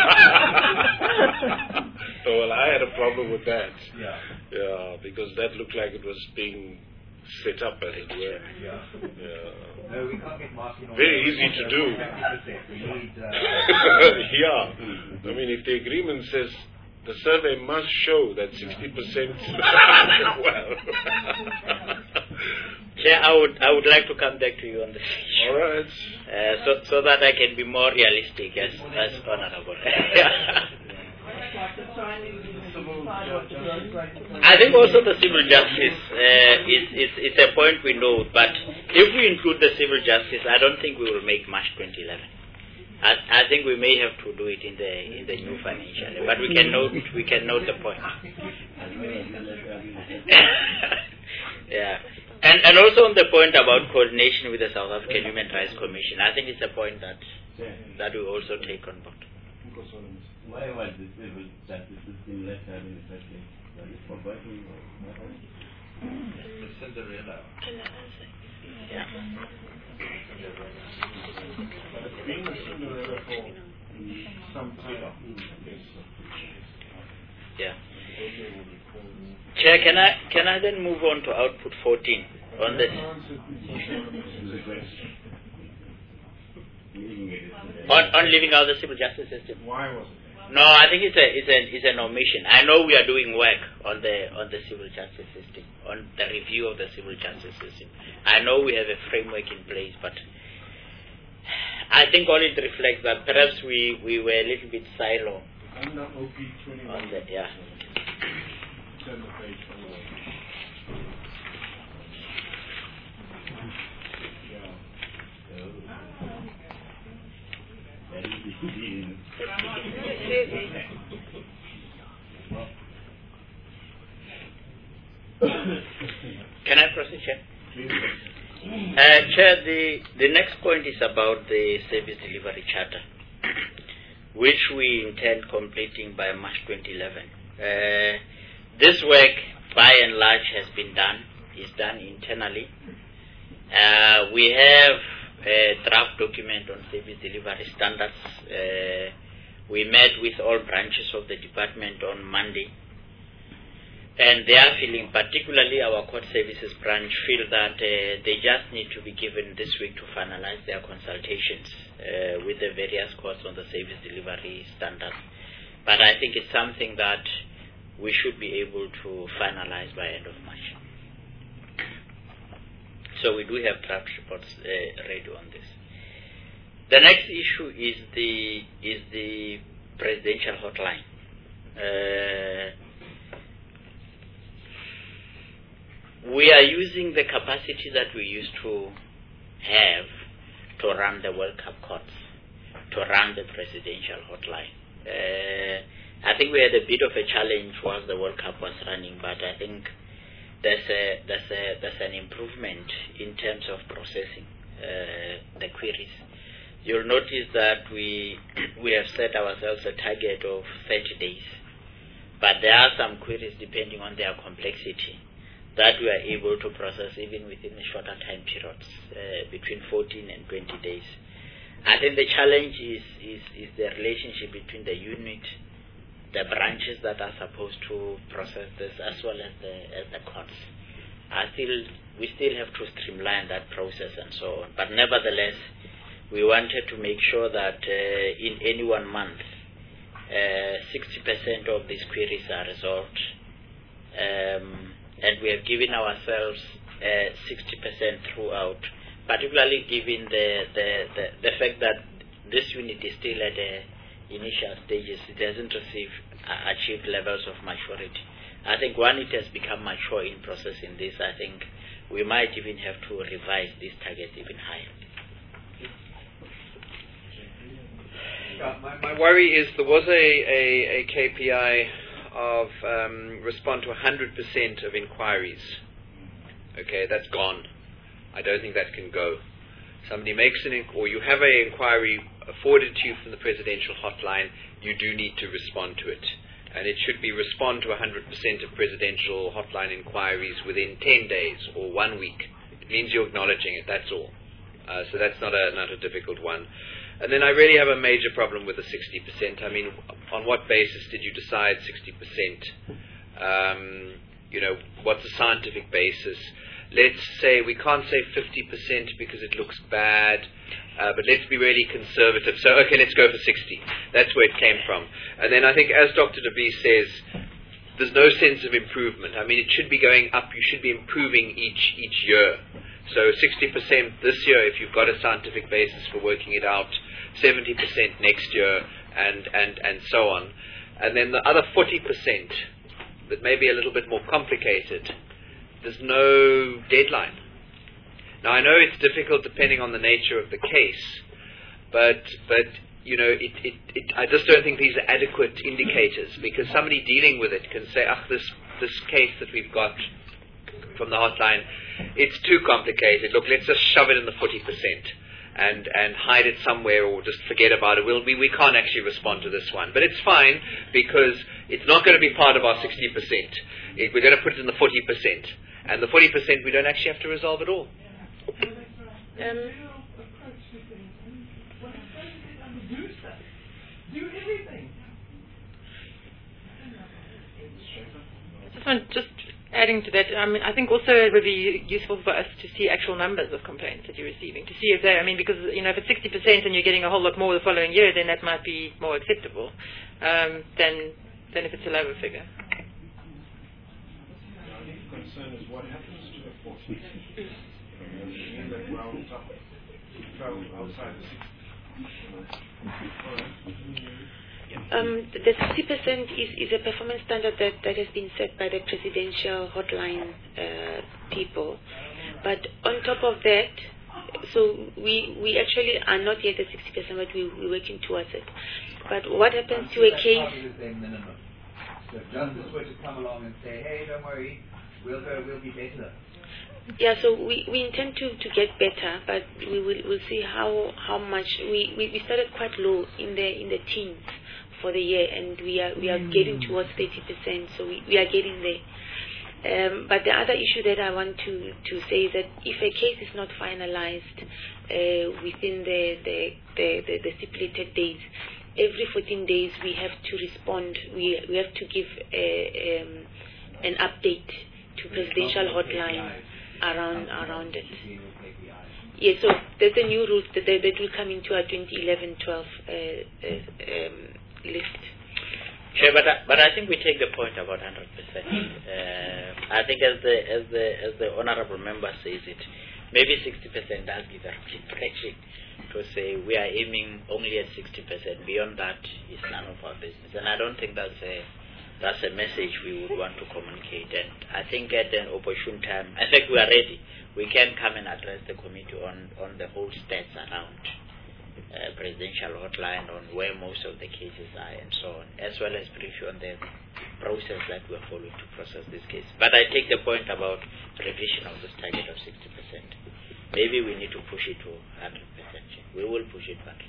Oh, well, I had a problem with that. Yeah. Yeah, because that looked like it was being set up, as it were. Yeah. Yeah. No, we can't get marking on Very easy to do. We need, uh, yeah. I mean, if the agreement says the survey must show that sixty percent. Well. Chair, I would I would like to come back to you on this issue. All right. Uh, so so that I can be more realistic as as honourable. I think also the civil justice uh, is, is is a point we know, but if we include the civil justice, I don't think we will make March twenty eleven. I, I think we may have to do it in the in the new financial year, but we can note we can note the point. Yeah, and and also on the point about coordination with the South African Human Rights Commission, I think it's a point that that we also take on board. Why was the civil justice system left out in the first place? Was it forgotten or what? The Cinderella. Yeah. It's been a Cinderella for some time. Yeah. Chair, can I can I then move on to output fourteen on this? On, on leaving out the civil justice system. Why was it? No, I think it's a it's a it's an omission. I know we are doing work on the on the civil justice system, on the review of the civil justice system. I know we have a framework in place, but I think all it reflects that perhaps we, we were a little bit silo Under O P twenty-one. on the yeah. Turn the page forward. Can I proceed, Chair? Uh, Chair, the, the next point is about the service delivery charter, which we intend completing by March twenty eleven. Uh, this work, by and large, has been done, is done internally. Uh, we have a draft document on service delivery standards. Uh, we met with all branches of the department on Monday. And they are feeling, particularly our court services branch, feel that uh, they just need to be given this week to finalize their consultations uh, with the various courts on the service delivery standards. But I think it's something that we should be able to finalize by end of March. So we do have draft reports uh, ready on this. The next issue is the is the presidential hotline. Uh, We are using the capacity that we used to have to run the World Cup courts, to run the presidential hotline. Uh, I think we had a bit of a challenge while the World Cup was running, but I think there's a, there's a, there's an improvement in terms of processing uh, the queries. You'll notice that we we have set ourselves a target of thirty days, but there are some queries depending on their complexity that we are able to process even within the shorter time periods, uh, between fourteen and twenty days. I think the challenge is, is, is the relationship between the unit, the branches that are supposed to process this, as well as the, as the courts. I still, we still have to streamline that process and so on. But nevertheless, we wanted to make sure that uh, in any one month, uh, sixty percent of these queries are resolved. Um, And we have given ourselves uh, sixty percent throughout, particularly given the, the, the, the fact that this unit is still at the initial stages. It hasn't received, uh, achieved levels of maturity. I think when it has become mature in processing this, I think we might even have to revise these targets even higher. Yeah, my, my worry is there was a, a, a K P I of um, respond to one hundred percent of inquiries. Okay, that's gone. I don't think that can go. somebody makes an inqu- or you have an inquiry forwarded to you from the presidential hotline, you do need to respond to it. And it should be respond to one hundred percent of presidential hotline inquiries within ten days or one week. It means you're acknowledging it, that's all. Uh, so that's not a, not a difficult one. And then I really have a major problem with the sixty percent. I mean, on what basis did you decide sixty percent? Um, you know, what's the scientific basis? Let's say, we can't say fifty percent because it looks bad, uh, but let's be really conservative. So, okay, let's go for sixty. That's where it came from. And then I think, as Doctor DeVee says, there's no sense of improvement. I mean, it should be going up. You should be improving each each year. So sixty percent this year, if you've got a scientific basis for working it out, seventy percent next year, and, and, and so on. And then the other forty percent, that may be a little bit more complicated, there's no deadline. Now, I know it's difficult depending on the nature of the case, but, but you know, it, it, it, I just don't think these are adequate indicators, because somebody dealing with it can say, ah, this, this case that we've got from the hotline, it's too complicated. Look, let's just shove it in the forty percent and, and hide it somewhere, or just forget about it. We'll, we, we can't actually respond to this one. But it's fine, because it's not going to be part of our sixty percent. It, we're going to put it in the forty percent. And the forty percent we don't actually have to resolve at all. Um, do everything. Just, one, just adding to that, I mean, I think also it would be useful for us to see actual numbers of complaints that you're receiving, to see if they, I mean, because, you know, if it's sixty percent and you're getting a whole lot more the following year, then that might be more acceptable um, than, than if it's a lower figure. The concern is what happens to the forty percent. In that round up, fell outside the sixty. Um, the sixty percent is, is a performance standard that, that has been set by the presidential hotline uh, people. But on top of that, so we we actually are not yet at sixty percent, but we, we're working towards it. But what happens to a case... So if justice were to come along and say, hey, don't worry, we'll go, we'll be better. Yeah, so we, we intend to, to get better, but we will we'll see how how much we, we, we started quite low in the in the teens for the year, and we are we are mm. getting towards thirty percent, so we, we are getting there. Um, but the other issue that I want to, to say is that if a case is not finalized uh, within the the, the, the the stipulated days, every fourteen days we have to respond. We we have to give a, um, an update to presidential hotline around around it. Yes, so there's a new rules that, that will come into our twenty eleven twelve uh, uh, um, list. Sure, but I, but I think we take the point about one hundred percent. Uh, I think as the as the as the honourable member says it, maybe sixty percent does give a impression to say we are aiming only at sixty percent. Beyond that is none of our business, and I don't think that's a that's a message we would want to communicate. And I think at an opportune time, I think we are ready. We can come and address the committee on on the whole stats around Uh, presidential hotline, on where most of the cases are and so on, as well as brief you on the process that we are following to process this case. But I take the point about revision of this target of sixty percent. Maybe we need to push it to one hundred percent. We will push it back.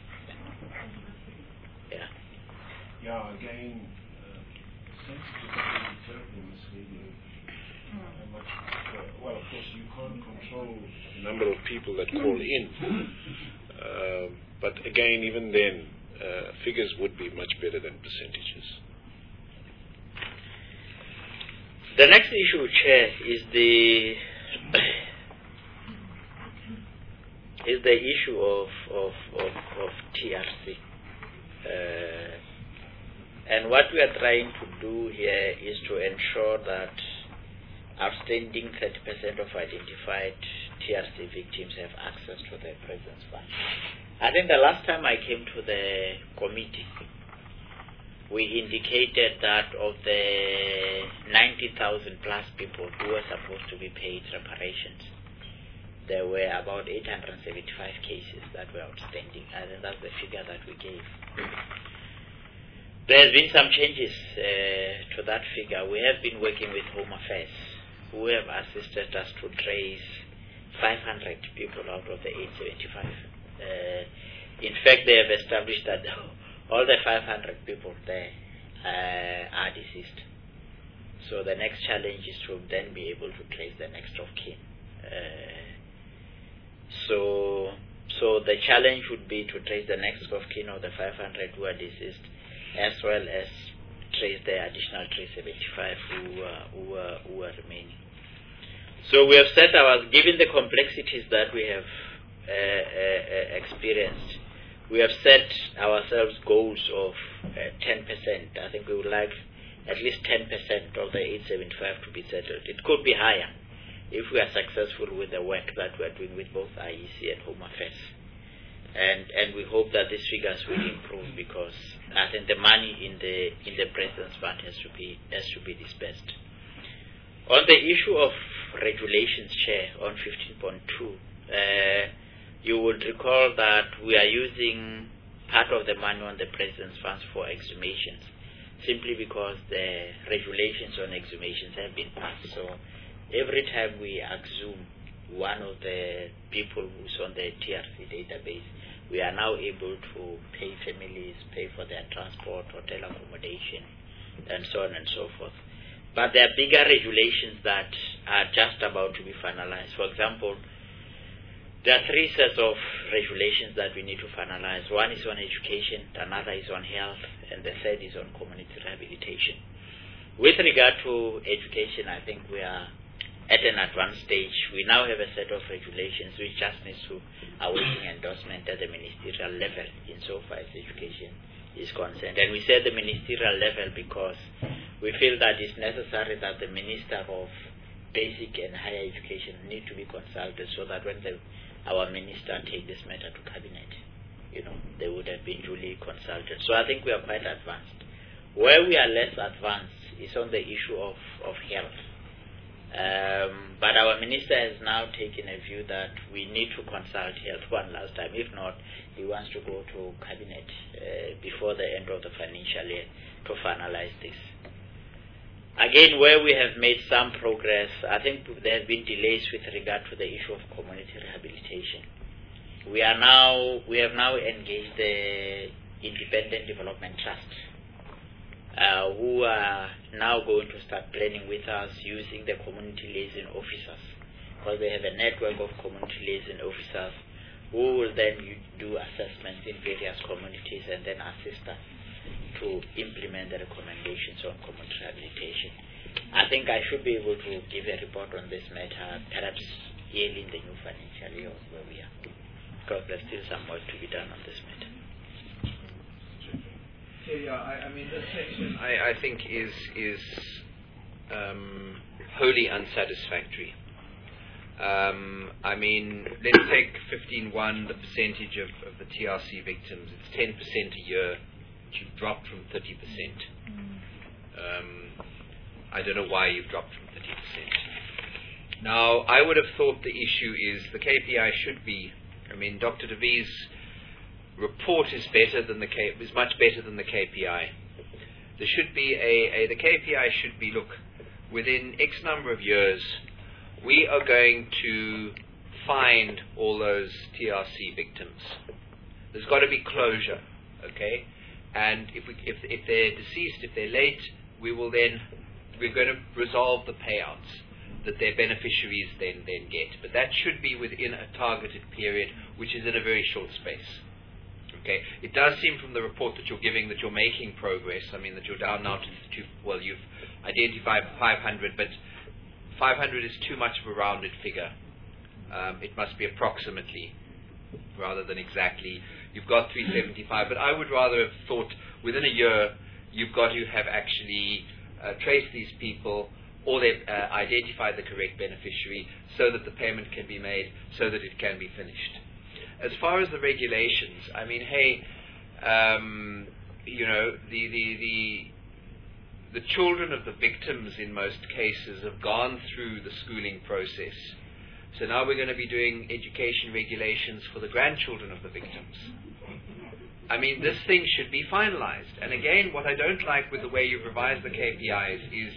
Yeah. Yeah, again, uh, sensitive, terribly misleading. How much, uh, well, of course, you can't control the number of people that call in. Uh, but again, even then, uh, figures would be much better than percentages. The next issue, Chair, is the is the issue of of, of, of T R C. Uh, and what we are trying to do here is to ensure that outstanding thirty percent of identified T R C victims have access to the President's Fund. I think the last time I came to the committee, we indicated that of the ninety thousand plus people who were supposed to be paid reparations, there were about eight hundred seventy-five cases that were outstanding. I think that's the figure that we gave. There has been some changes uh, to that figure. We have been working with Home Affairs, who have assisted us to trace five hundred people out of the eight seventy-five. Uh, in fact, they have established that all the five hundred people there uh, are deceased. So the next challenge is to then be able to trace the next of kin. Uh, so, so the challenge would be to trace the next of kin of the five hundred who are deceased, as well as trace the additional three seventy-five who are, who are, who are remaining. So we have set our, given the complexities that we have uh, uh, experienced, we have set ourselves goals of uh, ten percent. I think we would like at least ten percent of the eight seventy-five to be settled. It could be higher if we are successful with the work that we are doing with both I E C and Home Affairs. And and we hope that these figures will improve, because I think the money in the in the President's Fund has to be has to be dispersed. On the issue of regulations, Chair, on fifteen point two, uh, you would recall that we are using part of the money on the President's Funds for exhumations, simply because the regulations on exhumations have been passed. So every time we exhume one of the people who's on the T R C database, we are now able to pay families, pay for their transport, hotel accommodation, and so on and so forth. But there are bigger regulations that are just about to be finalized. For example, there are three sets of regulations that we need to finalize. One is on education, another is on health, and the third is on community rehabilitation. With regard to education, I think we are at an advanced stage. We now have a set of regulations which just needs to awaiting endorsement at the ministerial level insofar as education is concerned. And we say the ministerial level because we feel that it's necessary that the Minister of Basic and Higher Education need to be consulted, so that when the our minister take this matter to cabinet, you know, they would have been duly consulted. So I think we are quite advanced. Where we are less advanced is on the issue of, of health. Um, but our minister has now taken a view that we need to consult health one last time. If not, he wants to go to cabinet uh, before the end of the financial year to finalize this. Again, where we have made some progress, I think there have been delays with regard to the issue of community rehabilitation. We are now we have now engaged the Independent Development Trust, uh, who are now going to start planning with us using the community liaison officers, because they have a network of community liaison officers who will then do assessments in various communities and then assist us to implement the recommendations on community rehabilitation. I think I should be able to give a report on this matter perhaps early in the new financial year where we are, because there's still some work to be done on this matter. Yeah, I, I mean, this section I, I think is is um, wholly unsatisfactory. Um, I mean, let's take fifteen point one, the percentage of, of the T R C victims. It's ten percent a year. You've dropped from thirty percent. Um, I don't know why you've dropped from thirty percent. Now, I would have thought the issue is the K P I should be, I mean, Doctor DeVries' report is better than the K, is much better than the K P I. There should be a, a, the K P I should be, look, within X number of years, we are going to find all those T R C victims. There's got to be closure, okay? And if, we, if, if they're deceased, if they're late, we will then, we're going to resolve the payouts that their beneficiaries then, then get. But that should be within a targeted period, which is in a very short space. Okay. It does seem from the report that you're giving that you're making progress. I mean, that you're down now to, to well, you've identified five hundred, but five hundred is too much of a rounded figure. Um, it must be approximately, rather than exactly. You've got three seventy-five, but I would rather have thought within a year you've got to have actually uh, traced these people, or they've uh, identified the correct beneficiary, so that the payment can be made, so that it can be finished. As far as the regulations, I mean, hey, um, you know, the, the the the children of the victims in most cases have gone through the schooling process. So now we're going to be doing education regulations for the grandchildren of the victims. I mean, this thing should be finalized. And again, what I don't like with the way you've revised the K P Is is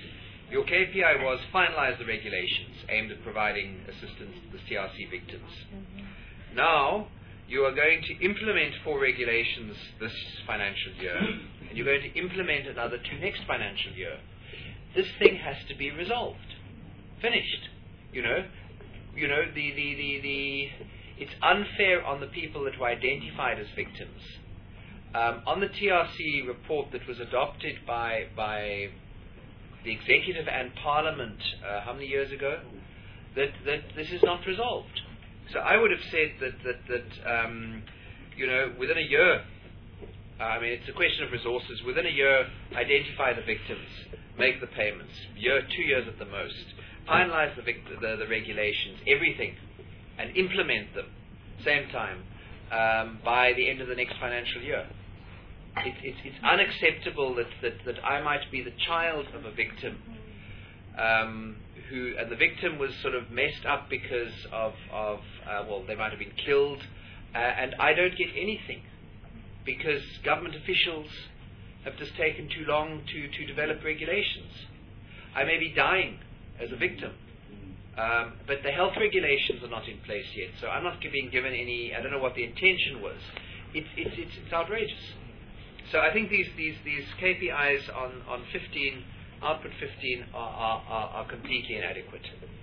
Your K P I was finalize the regulations aimed at providing assistance to the C R C victims. Mm-hmm. Now, you are going to implement four regulations this financial year, and you're going to implement another two next financial year. This thing has to be resolved. Finished. You know, you know, the, the, the, the it's unfair on the people that were identified as victims. Um, on the T R C report that was adopted by by the executive and parliament uh, how many years ago, that, that this is not resolved. So I would have said that that, that um, you know, within a year, uh, I mean, it's a question of resources. Within a year, identify the victims, make the payments. Year, two years at the most. Finalize the, vict- the, the regulations, everything, and implement them. Same time, um, by the end of the next financial year. It, it, it's unacceptable that, that, that I might be the child of a victim, um, who and the victim was sort of messed up because of, of uh, well, they might have been killed, uh, and I don't get anything because government officials have just taken too long to, to develop regulations. I may be dying as a victim, um, but the health regulations are not in place yet, so I'm not being given any. I don't know what the intention was. It's it's it's, it's outrageous. So I think these these these K P Is on on fifteen, output fifteen, are are, are, are completely inadequate.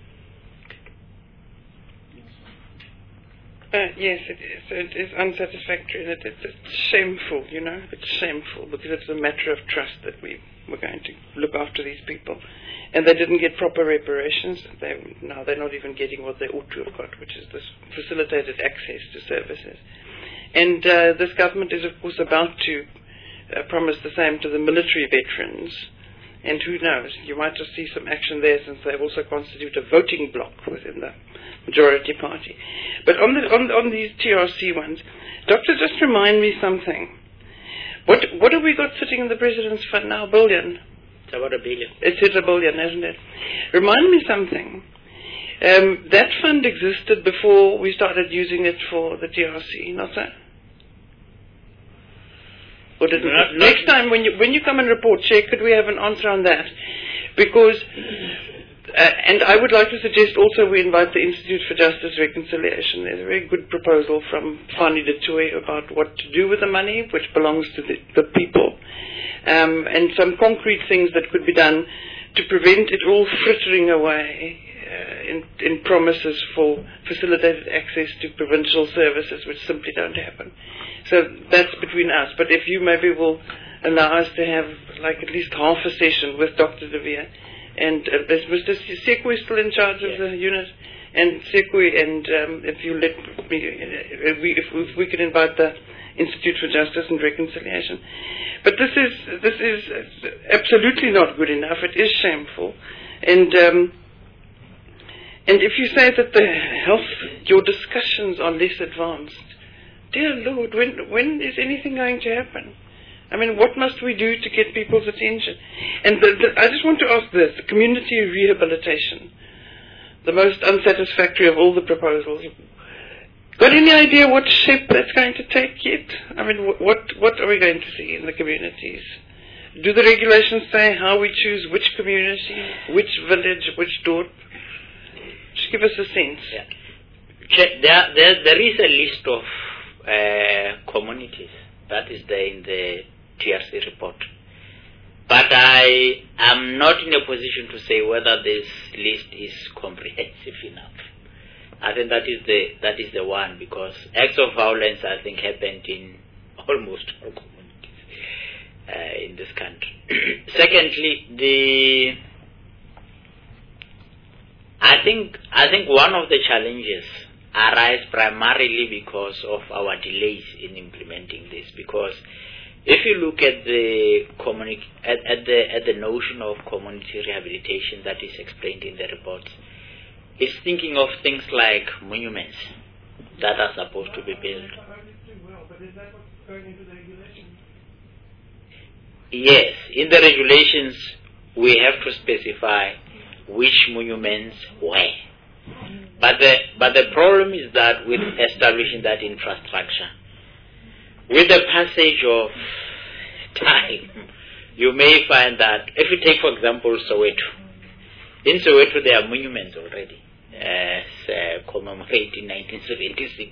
Uh, yes, it is. It is unsatisfactory, and it, it, it's shameful, you know. It's shameful because it's a matter of trust that we were going to look after these people. And they didn't get proper reparations. They, now they're not even getting what they ought to have got, which is this facilitated access to services. And uh, this government is, of course, about to uh, promise the same to the military veterans. And who knows, you might just see some action there, since they also constitute a voting bloc within the majority party. But on, the, on, on these T R C ones, Doctor, just remind me something. What what have we got sitting in the President's Fund now? A billion? It's about a billion. It's hit a billion, isn't it? Remind me something. Um, that fund existed before we started using it for the T R C, not so? Or did not, next time when you when you come and report, Chair, could we have an answer on that? Because, uh, and I would like to suggest also we invite the Institute for Justice Reconciliation. There's a very good proposal from Fani de Tooy about what to do with the money, which belongs to the, the people, um, and some concrete things that could be done to prevent it all frittering away uh, in, in promises for facilitated access to provincial services, which simply don't happen. So that's between us. But if you maybe will allow us to have like at least half a session with Doctor De Vere, and uh, there's Mister Sekwe still in charge of yes. the unit, and Sekwe, and um, if you let me, if we, if, if we could invite the Institute for Justice and Reconciliation. But this is this is absolutely not good enough. It is shameful, and um, and if you say that the health, your discussions are less advanced, dear Lord, when when is anything going to happen? I mean, what must we do to get people's attention? And the, the, I just want to ask this: community rehabilitation, the most unsatisfactory of all the proposals. Got any idea what shape that's going to take yet? I mean, what what are we going to see in the communities? Do the regulations say how we choose which community, which village, which door? Just give us a sense. Yeah. There, there, there is a list of uh, communities that is there in the T R C report. But I am not in a position to say whether this list is comprehensive enough. I think that is the that is the one, because acts of violence, I think, happened in almost all communities uh, in this country. Secondly, the I think I think one of the challenges arise primarily because of our delays in implementing this. Because if you look at the communi- at, at the at the notion of community rehabilitation that is explained in the report, it's thinking of things like monuments that are supposed to be built. Yes, in the regulations we have to specify which monuments where. But the but the problem is that with establishing that infrastructure, with the passage of time, you may find that if you take, for example, Soweto, In Soweto, there are monuments already, as uh, commemorating nineteen seventy-six.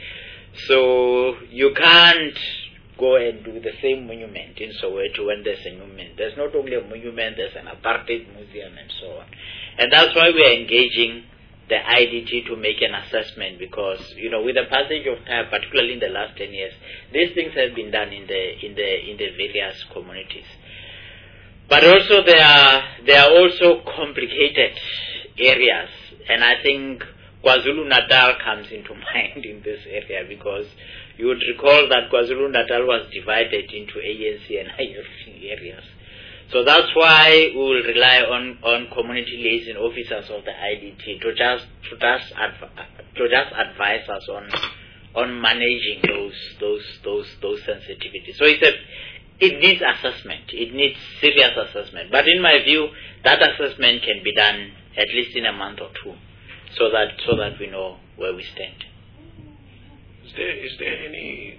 So you can't go and do the same monument in Soweto when there's a monument. There's not only a monument, there's an apartheid museum and so on. And that's why we are engaging the I D T to make an assessment, because, you know, with the passage of time, particularly in the last ten years, these things have been done in the in the in the various communities. But also there are there are also complicated areas, and I think KwaZulu-Natal comes into mind in this area, because you would recall that KwaZulu-Natal was divided into A N C and I F C areas. So that's why we will rely on, on community liaison officers of the I D T to just to just adv- to just advise us on on managing those those those those sensitivities. So it's a it needs assessment. It needs serious assessment. But in my view, that assessment can be done at least in a month or two, so that so that we know where we stand. Is there is there any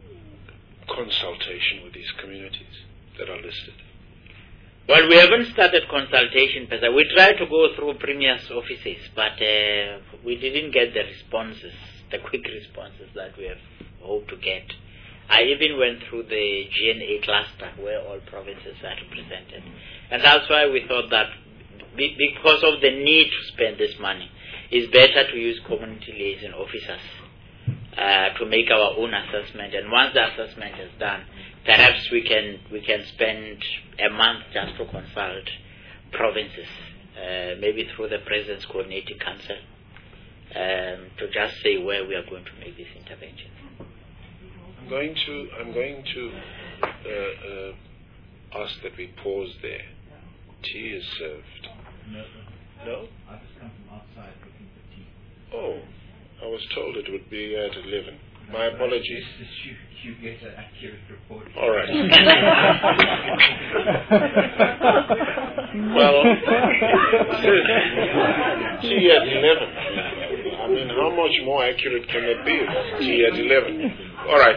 consultation with these communities that are listed? Well, we haven't started consultation, but we tried to go through Premier's offices, but uh, we didn't get the responses, the quick responses that we have hoped to get. I even went through the G N A cluster where all provinces are represented. And that's why we thought that because of the need to spend this money, it's better to use community liaison officers uh, to make our own assessment. And once the assessment is done, perhaps we can we can spend a month just to consult provinces, uh, maybe through the President's Coordinating Council, um, to just say where we are going to make these interventions. I'm going to I'm going to uh, uh, ask that we pause there. Tea is served. No. No? I've just come from outside looking for tea. Oh, I was told it would be at eleven. My apologies. You, you get an accurate report. All right. Well, tea at eleven. I mean, how much more accurate can it be? Tea at eleven. All right.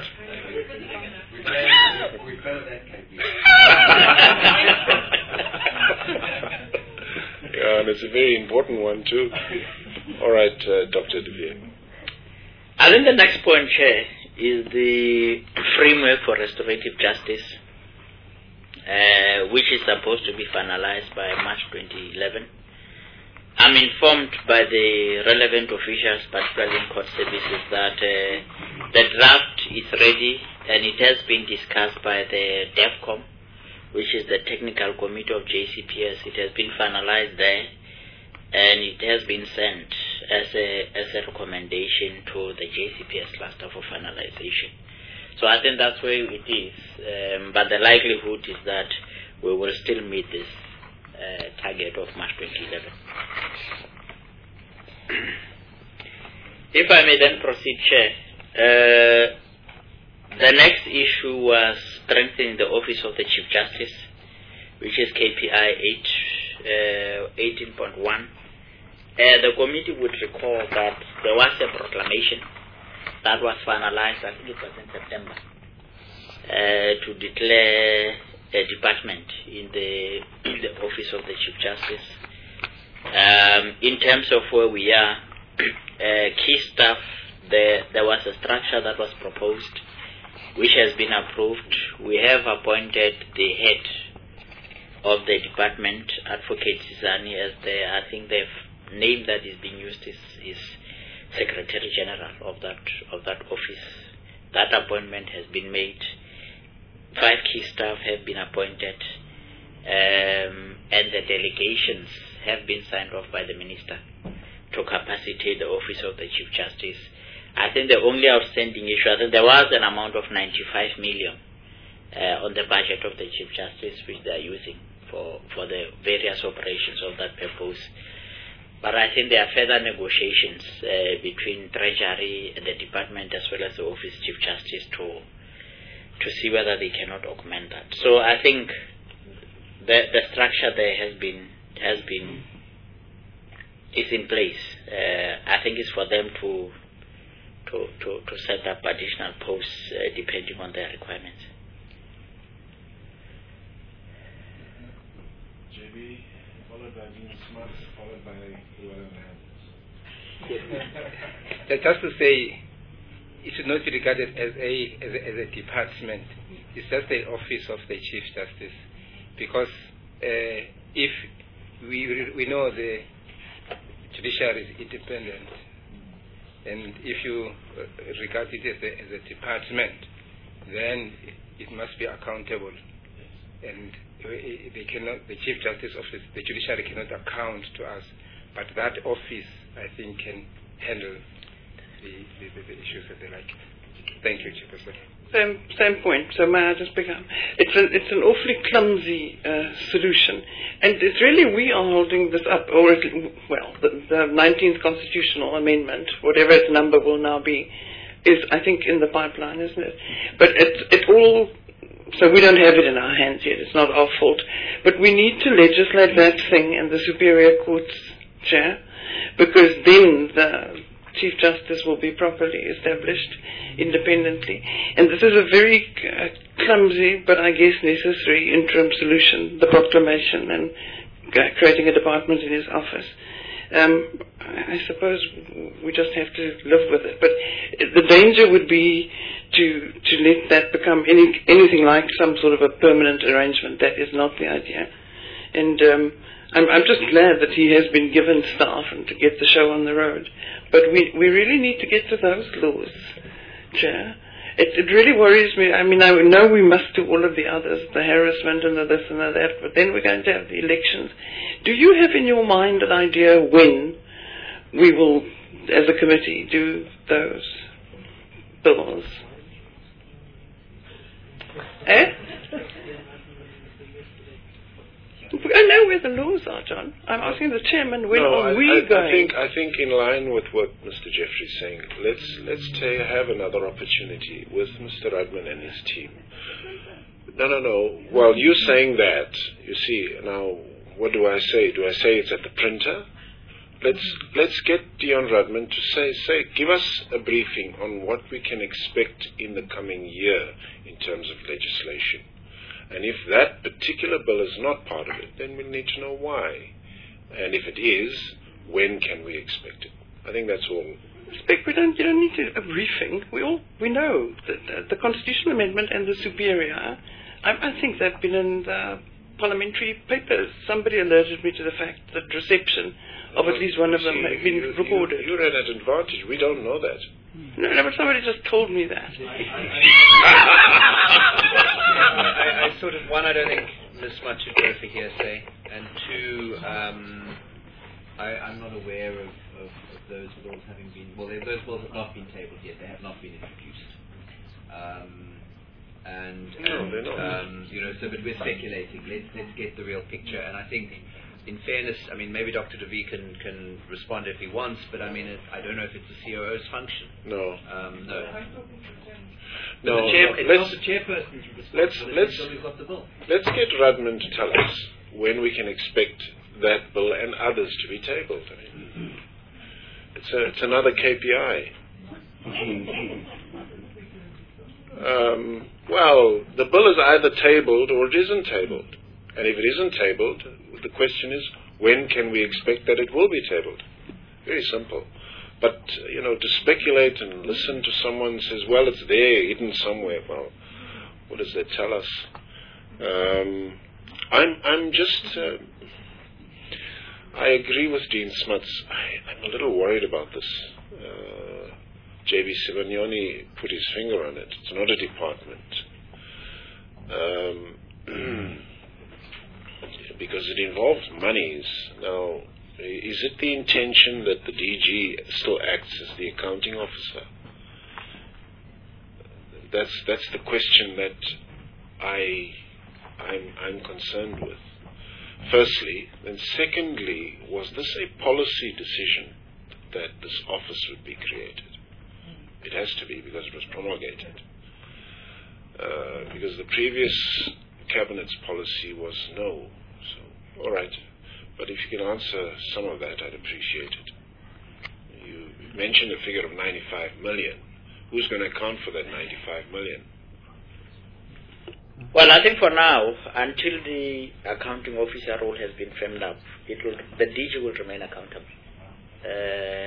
We failed that K P. Yeah, and it's a very important one too. All right, uh, Doctor De Beer. I think the next point, Chair, is the framework for restorative justice, uh, which is supposed to be finalized by March twenty eleven. I'm informed by the relevant officials, particularly in court services, that uh, the draft is ready and it has been discussed by the DEFCOM, which is the Technical Committee of J C P S. It has been finalized there, and it has been sent as a as a recommendation to the J C P S cluster for finalization. So I think that's where it is, um, but the likelihood is that we will still meet this uh, target of March twenty eleven. If I may then proceed, Chair, uh, the next issue was strengthening the office of the Chief Justice, which is K P I eighteen point one. Uh, the committee would recall that there was a proclamation that was finalized, I think it was in September, uh, to declare a department in the, in the office of the Chief Justice. Um, in terms of where we are, uh, key staff, there, there was a structure that was proposed, which has been approved. We have appointed the head of the department, Advocate Sizani, as the, I think the name that is being used is, is Secretary General of that of that office. That appointment has been made. Five key staff have been appointed, um, and the delegations have been signed off by the Minister to capacitate the office of the Chief Justice. I think the only outstanding issue, I think there was an amount of ninety-five million uh, on the budget of the Chief Justice, which they are using for, for the various operations of that purpose. But I think there are further negotiations uh, between Treasury and the department as well as the Office Chief Justice to to see whether they cannot augment that. So I think the the structure there has been has been is in place. Uh, I think it's for them to to to, to set up additional posts uh, depending on their requirements. J B, followed by Dean Smith. Smuts, followed by whoever has Yes. Just to say, it should not be regarded as a, as a as a department. It's just the office of the Chief Justice, because uh, if we we know the judiciary is independent, and if you regard it as a, as a department, then it must be accountable, and they cannot. The Chief Justice Office, the judiciary cannot account to us, but that office, I think, can handle the, the, the, the issues that they like. Thank you, Chairperson. Same, same point. So may I just pick up? It's an, it's an awfully clumsy uh, solution. And it's really we are holding this up, or it, well, the, the nineteenth constitutional amendment, whatever its number will now be, is, I think, in the pipeline, isn't it? But it, it all, so we don't have it in our hands yet. It's not our fault. But we need to legislate that thing in the Superior Court's chair, because then the Chief Justice will be properly established independently. And this is a very uh, clumsy, but I guess necessary interim solution, the proclamation and uh, creating a department in his office. Um, I suppose we just have to live with it. But the danger would be to to let that become any, anything like some sort of a permanent arrangement. That is not the idea. And um, I'm, I'm just glad that he has been given staff and to get the show on the road. But we, we really need to get to those laws, Chair. It, it really worries me. I mean, I know we must do all of the others, the harassment and the this and the that, but then we're going to have the elections. Do you have in your mind an idea when we will, as a committee, do those bills? Eh? I know where the laws are, John. I'm asking the chairman, when no, are I, we I, going? I think, I think in line with what Mister Jeffrey is saying, let's, let's ta- have another opportunity with Mister Rudman and his team. No, no, no. Well, you saying that, you see, now, what do I say? Do I say it's at the printer? Let's, let's get Dion Rudman to say, say, give us a briefing on what we can expect in the coming year in terms of legislation. And if that particular bill is not part of it, then we'll need to know why. And if it is, when can we expect it? I think that's all. Spec, we don't, you don't need to, a briefing. We all we know that the, the Constitutional Amendment and the Superior, I, I think they've been in the parliamentary papers. Somebody alerted me to the fact that reception of well, at least one of them see, had been you, recorded. You, you're at an advantage. We don't know that. No, no, but somebody just told me that. I, I sort of, one, I don't think this much should go for hearsay, and two, um, I, I'm not aware of, of, of those bills having been, well, they, those bills have not been tabled yet, they have not been introduced. Um, and, no, and they're not. Um, you know, so, but we're speculating, let's, let's get the real picture, and I think, in fairness, I mean, maybe Doctor DeVee can, can respond if he wants, but I mean, it, I don't know if it's the C O O's function. No. Um, no. No, the chair, no. it's Let's, not the chairperson's let's, responsibility let's, until we've got the bill. let's get Rudman to tell us when we can expect that bill and others to be tabled. I mean, it's, a, it's another K P I. um, well, the bill is either tabled or it isn't tabled. And if it isn't tabled, the question is, when can we expect that it will be tabled? Very simple. But, you know, to speculate and listen to someone who says, well, it's there, hidden somewhere. Well, what does that tell us? Um, I'm, I'm just, uh, I agree with Dean Smuts. I, I'm a little worried about this. Uh, J B Sibanyoni put his finger on it. It's not a department. Um, because it involves monies. Now, is it the intention that the D G still acts as the accounting officer? That's that's the question that I I'm I'm concerned with. Firstly, then secondly, was this a policy decision that this office would be created? It has to be because it was promulgated. Uh, because the previous cabinet's policy was no. So, all right. But if you can answer some of that, I'd appreciate it. You mentioned a figure of ninety-five million. Who's going to account for that ninety-five million? Well, I think for now, until the accounting officer role has been firmed up, it will, the D G will remain accountable. Uh,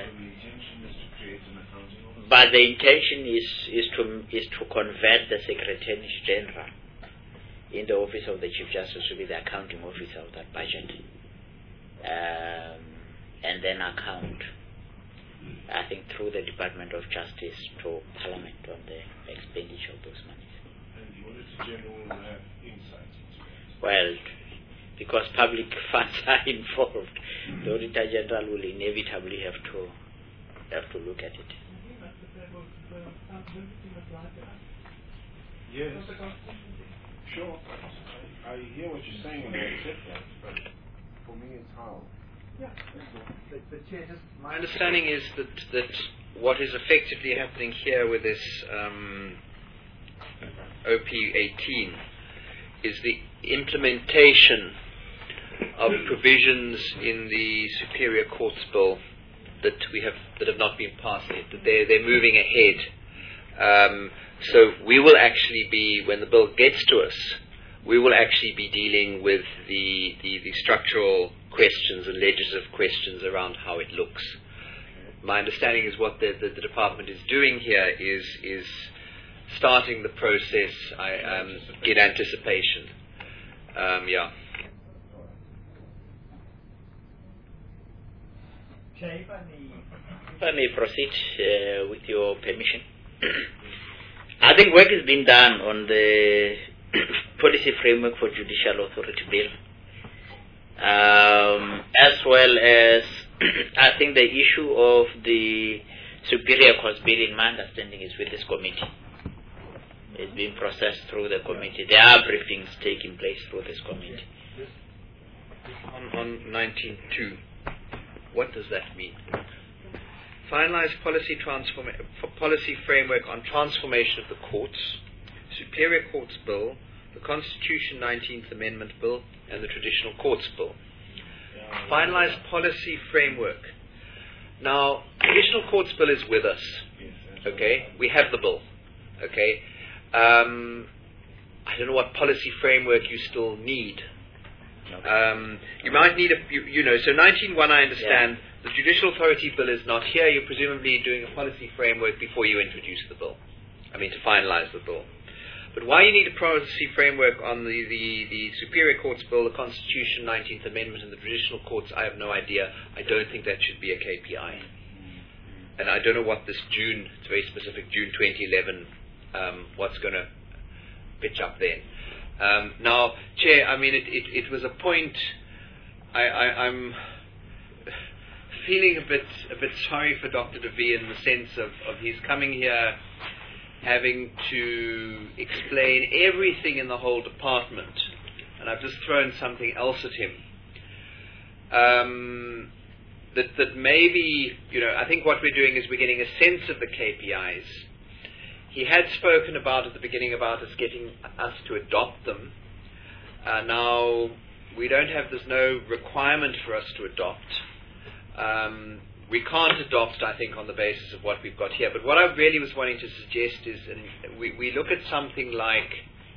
but the intention is, is to is to convert the Secretary General in the office of the Chief Justice to be the accounting officer of that budget, um, and then account, I think, through the Department of Justice to Parliament on the expenditure of those monies. And the Auditor General will have insight into that? Well, because public funds are involved, the Auditor General will inevitably have to have to look at it. Yes, sure. I, I hear what you're saying and I accept that, but for me it's how. Yeah. But, but Chair, just My understanding is that, that what is effectively happening here with this um, O P eighteen is the implementation of provisions in the Superior Courts Bill that we have that have not been passed yet. That they're they're moving ahead. Um, so we will actually be, when the bill gets to us, we will actually be dealing with the, the, the structural questions and legislative questions around how it looks. My understanding is what the, the, the department is doing here is is starting the process I, um, in anticipation. Um, yeah. If I may proceed uh, with your permission. I think work is being done on the policy framework for judicial authority bill, um, as well as I think the issue of the superior courts bill, in my understanding, is with this committee. It's being processed through the committee. There are briefings taking place through this committee. On, on nineteen two, what does that mean? Finalize policy transform policy framework on transformation of the courts, Superior Courts Bill, the Constitution nineteenth Amendment Bill, and the Traditional Courts Bill. Finalize policy framework. Now, Traditional Courts Bill is with us. Okay, we have the bill. Okay, um, I don't know what policy framework you still need. Um, you might need a, you, you know, so nineteen one I understand. Yeah. The Judicial Authority Bill is not here. You're presumably doing a policy framework before you introduce the bill. I mean, to finalize the bill. But why you need a policy framework on the, the, the Superior Courts Bill, the Constitution nineteenth Amendment, and the Traditional Courts, I have no idea. I don't think that should be a K P I. And I don't know what this June, it's very specific, June twenty eleven, um, what's going to pitch up then. Um, now, Chair, I mean, it, it, it was a point, I, I, I'm feeling a bit a bit sorry for Doctor DeVee in the sense of, of he's coming here having to explain everything in the whole department, and I've just thrown something else at him. Um, that, that maybe, you know, I think what we're doing is we're getting a sense of the K P Is. He had spoken about at the beginning about us getting us to adopt them. Uh, now, we don't have, there's no requirement for us to adopt. Um, we can't adopt, I think, on the basis of what we've got here. But what I really was wanting to suggest is and we, we look at something like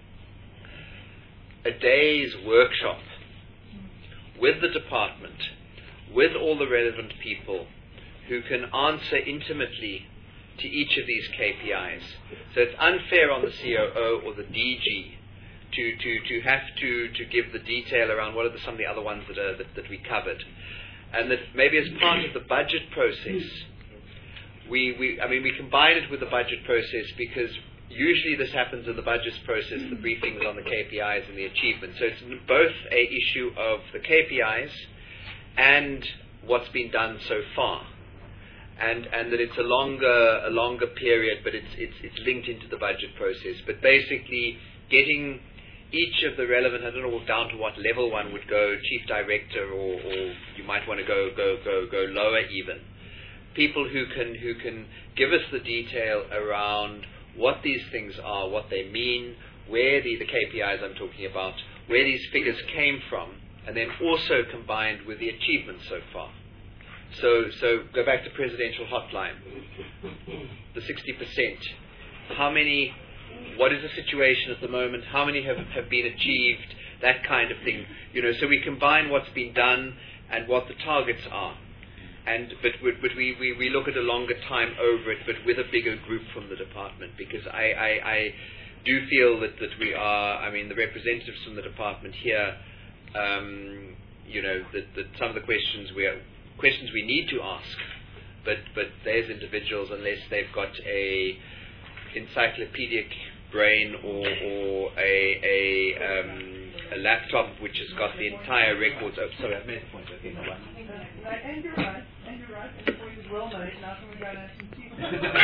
a day's workshop with the department, with all the relevant people who can answer intimately to each of these K P Is. So it's unfair on the C O O or the D G to, to, to have to, to give the detail around what are the, some of the other ones that, are, that, that we covered. And that maybe as part of the budget process, we, we, I mean, we combine it with the budget process because usually this happens in the budget process, the briefings on the K P Is and the achievements. So it's both a issue of the K P Is and what's been done so far. And, and that it's a longer, a longer period, but it's, it's, it's linked into the budget process. But basically getting each of the relevant, I don't know down to what level one would go, chief director, or, or you might want to go, go, go, go lower even. People who can, who can give us the detail around what these things are, what they mean, where the, the K P Is I'm talking about, where these figures came from, and then also combined with the achievements so far. So, so go back to presidential hotline, the sixty percent. How many what is the situation at the moment, how many have, have been achieved, that kind of thing. You know, so we combine what's been done and what the targets are. And but we, but we, we, we look at a longer time over it, but with a bigger group from the department, because I, I, I do feel that, that we are, I mean, the representatives from the department here, um, you know, that, that some of the questions we are, questions we need to ask, but but there's individuals, unless they've got a encyclopedic brain or, or a a, um, a laptop which has got the entire records. Oh, sorry, I've made a point. Okay, no, one. And you're right, and you're right, and the point is well made. Now can we go and have some tea?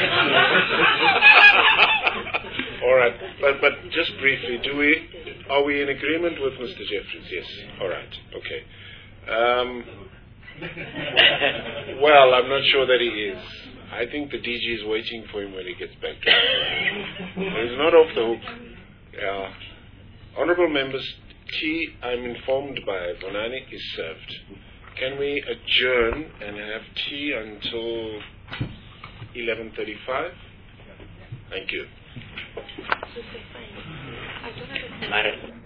All right, but but just briefly, do we are we in agreement with Mister Jeffries? Yes. All right. Okay. Um, well, I'm not sure that he is. I think the D G is waiting for him when he gets back. He's not off the hook. Yeah. Honourable members, tea, I'm informed by Vonani, is served. Can we adjourn and have tea until eleven thirty-five? Thank you. Mara.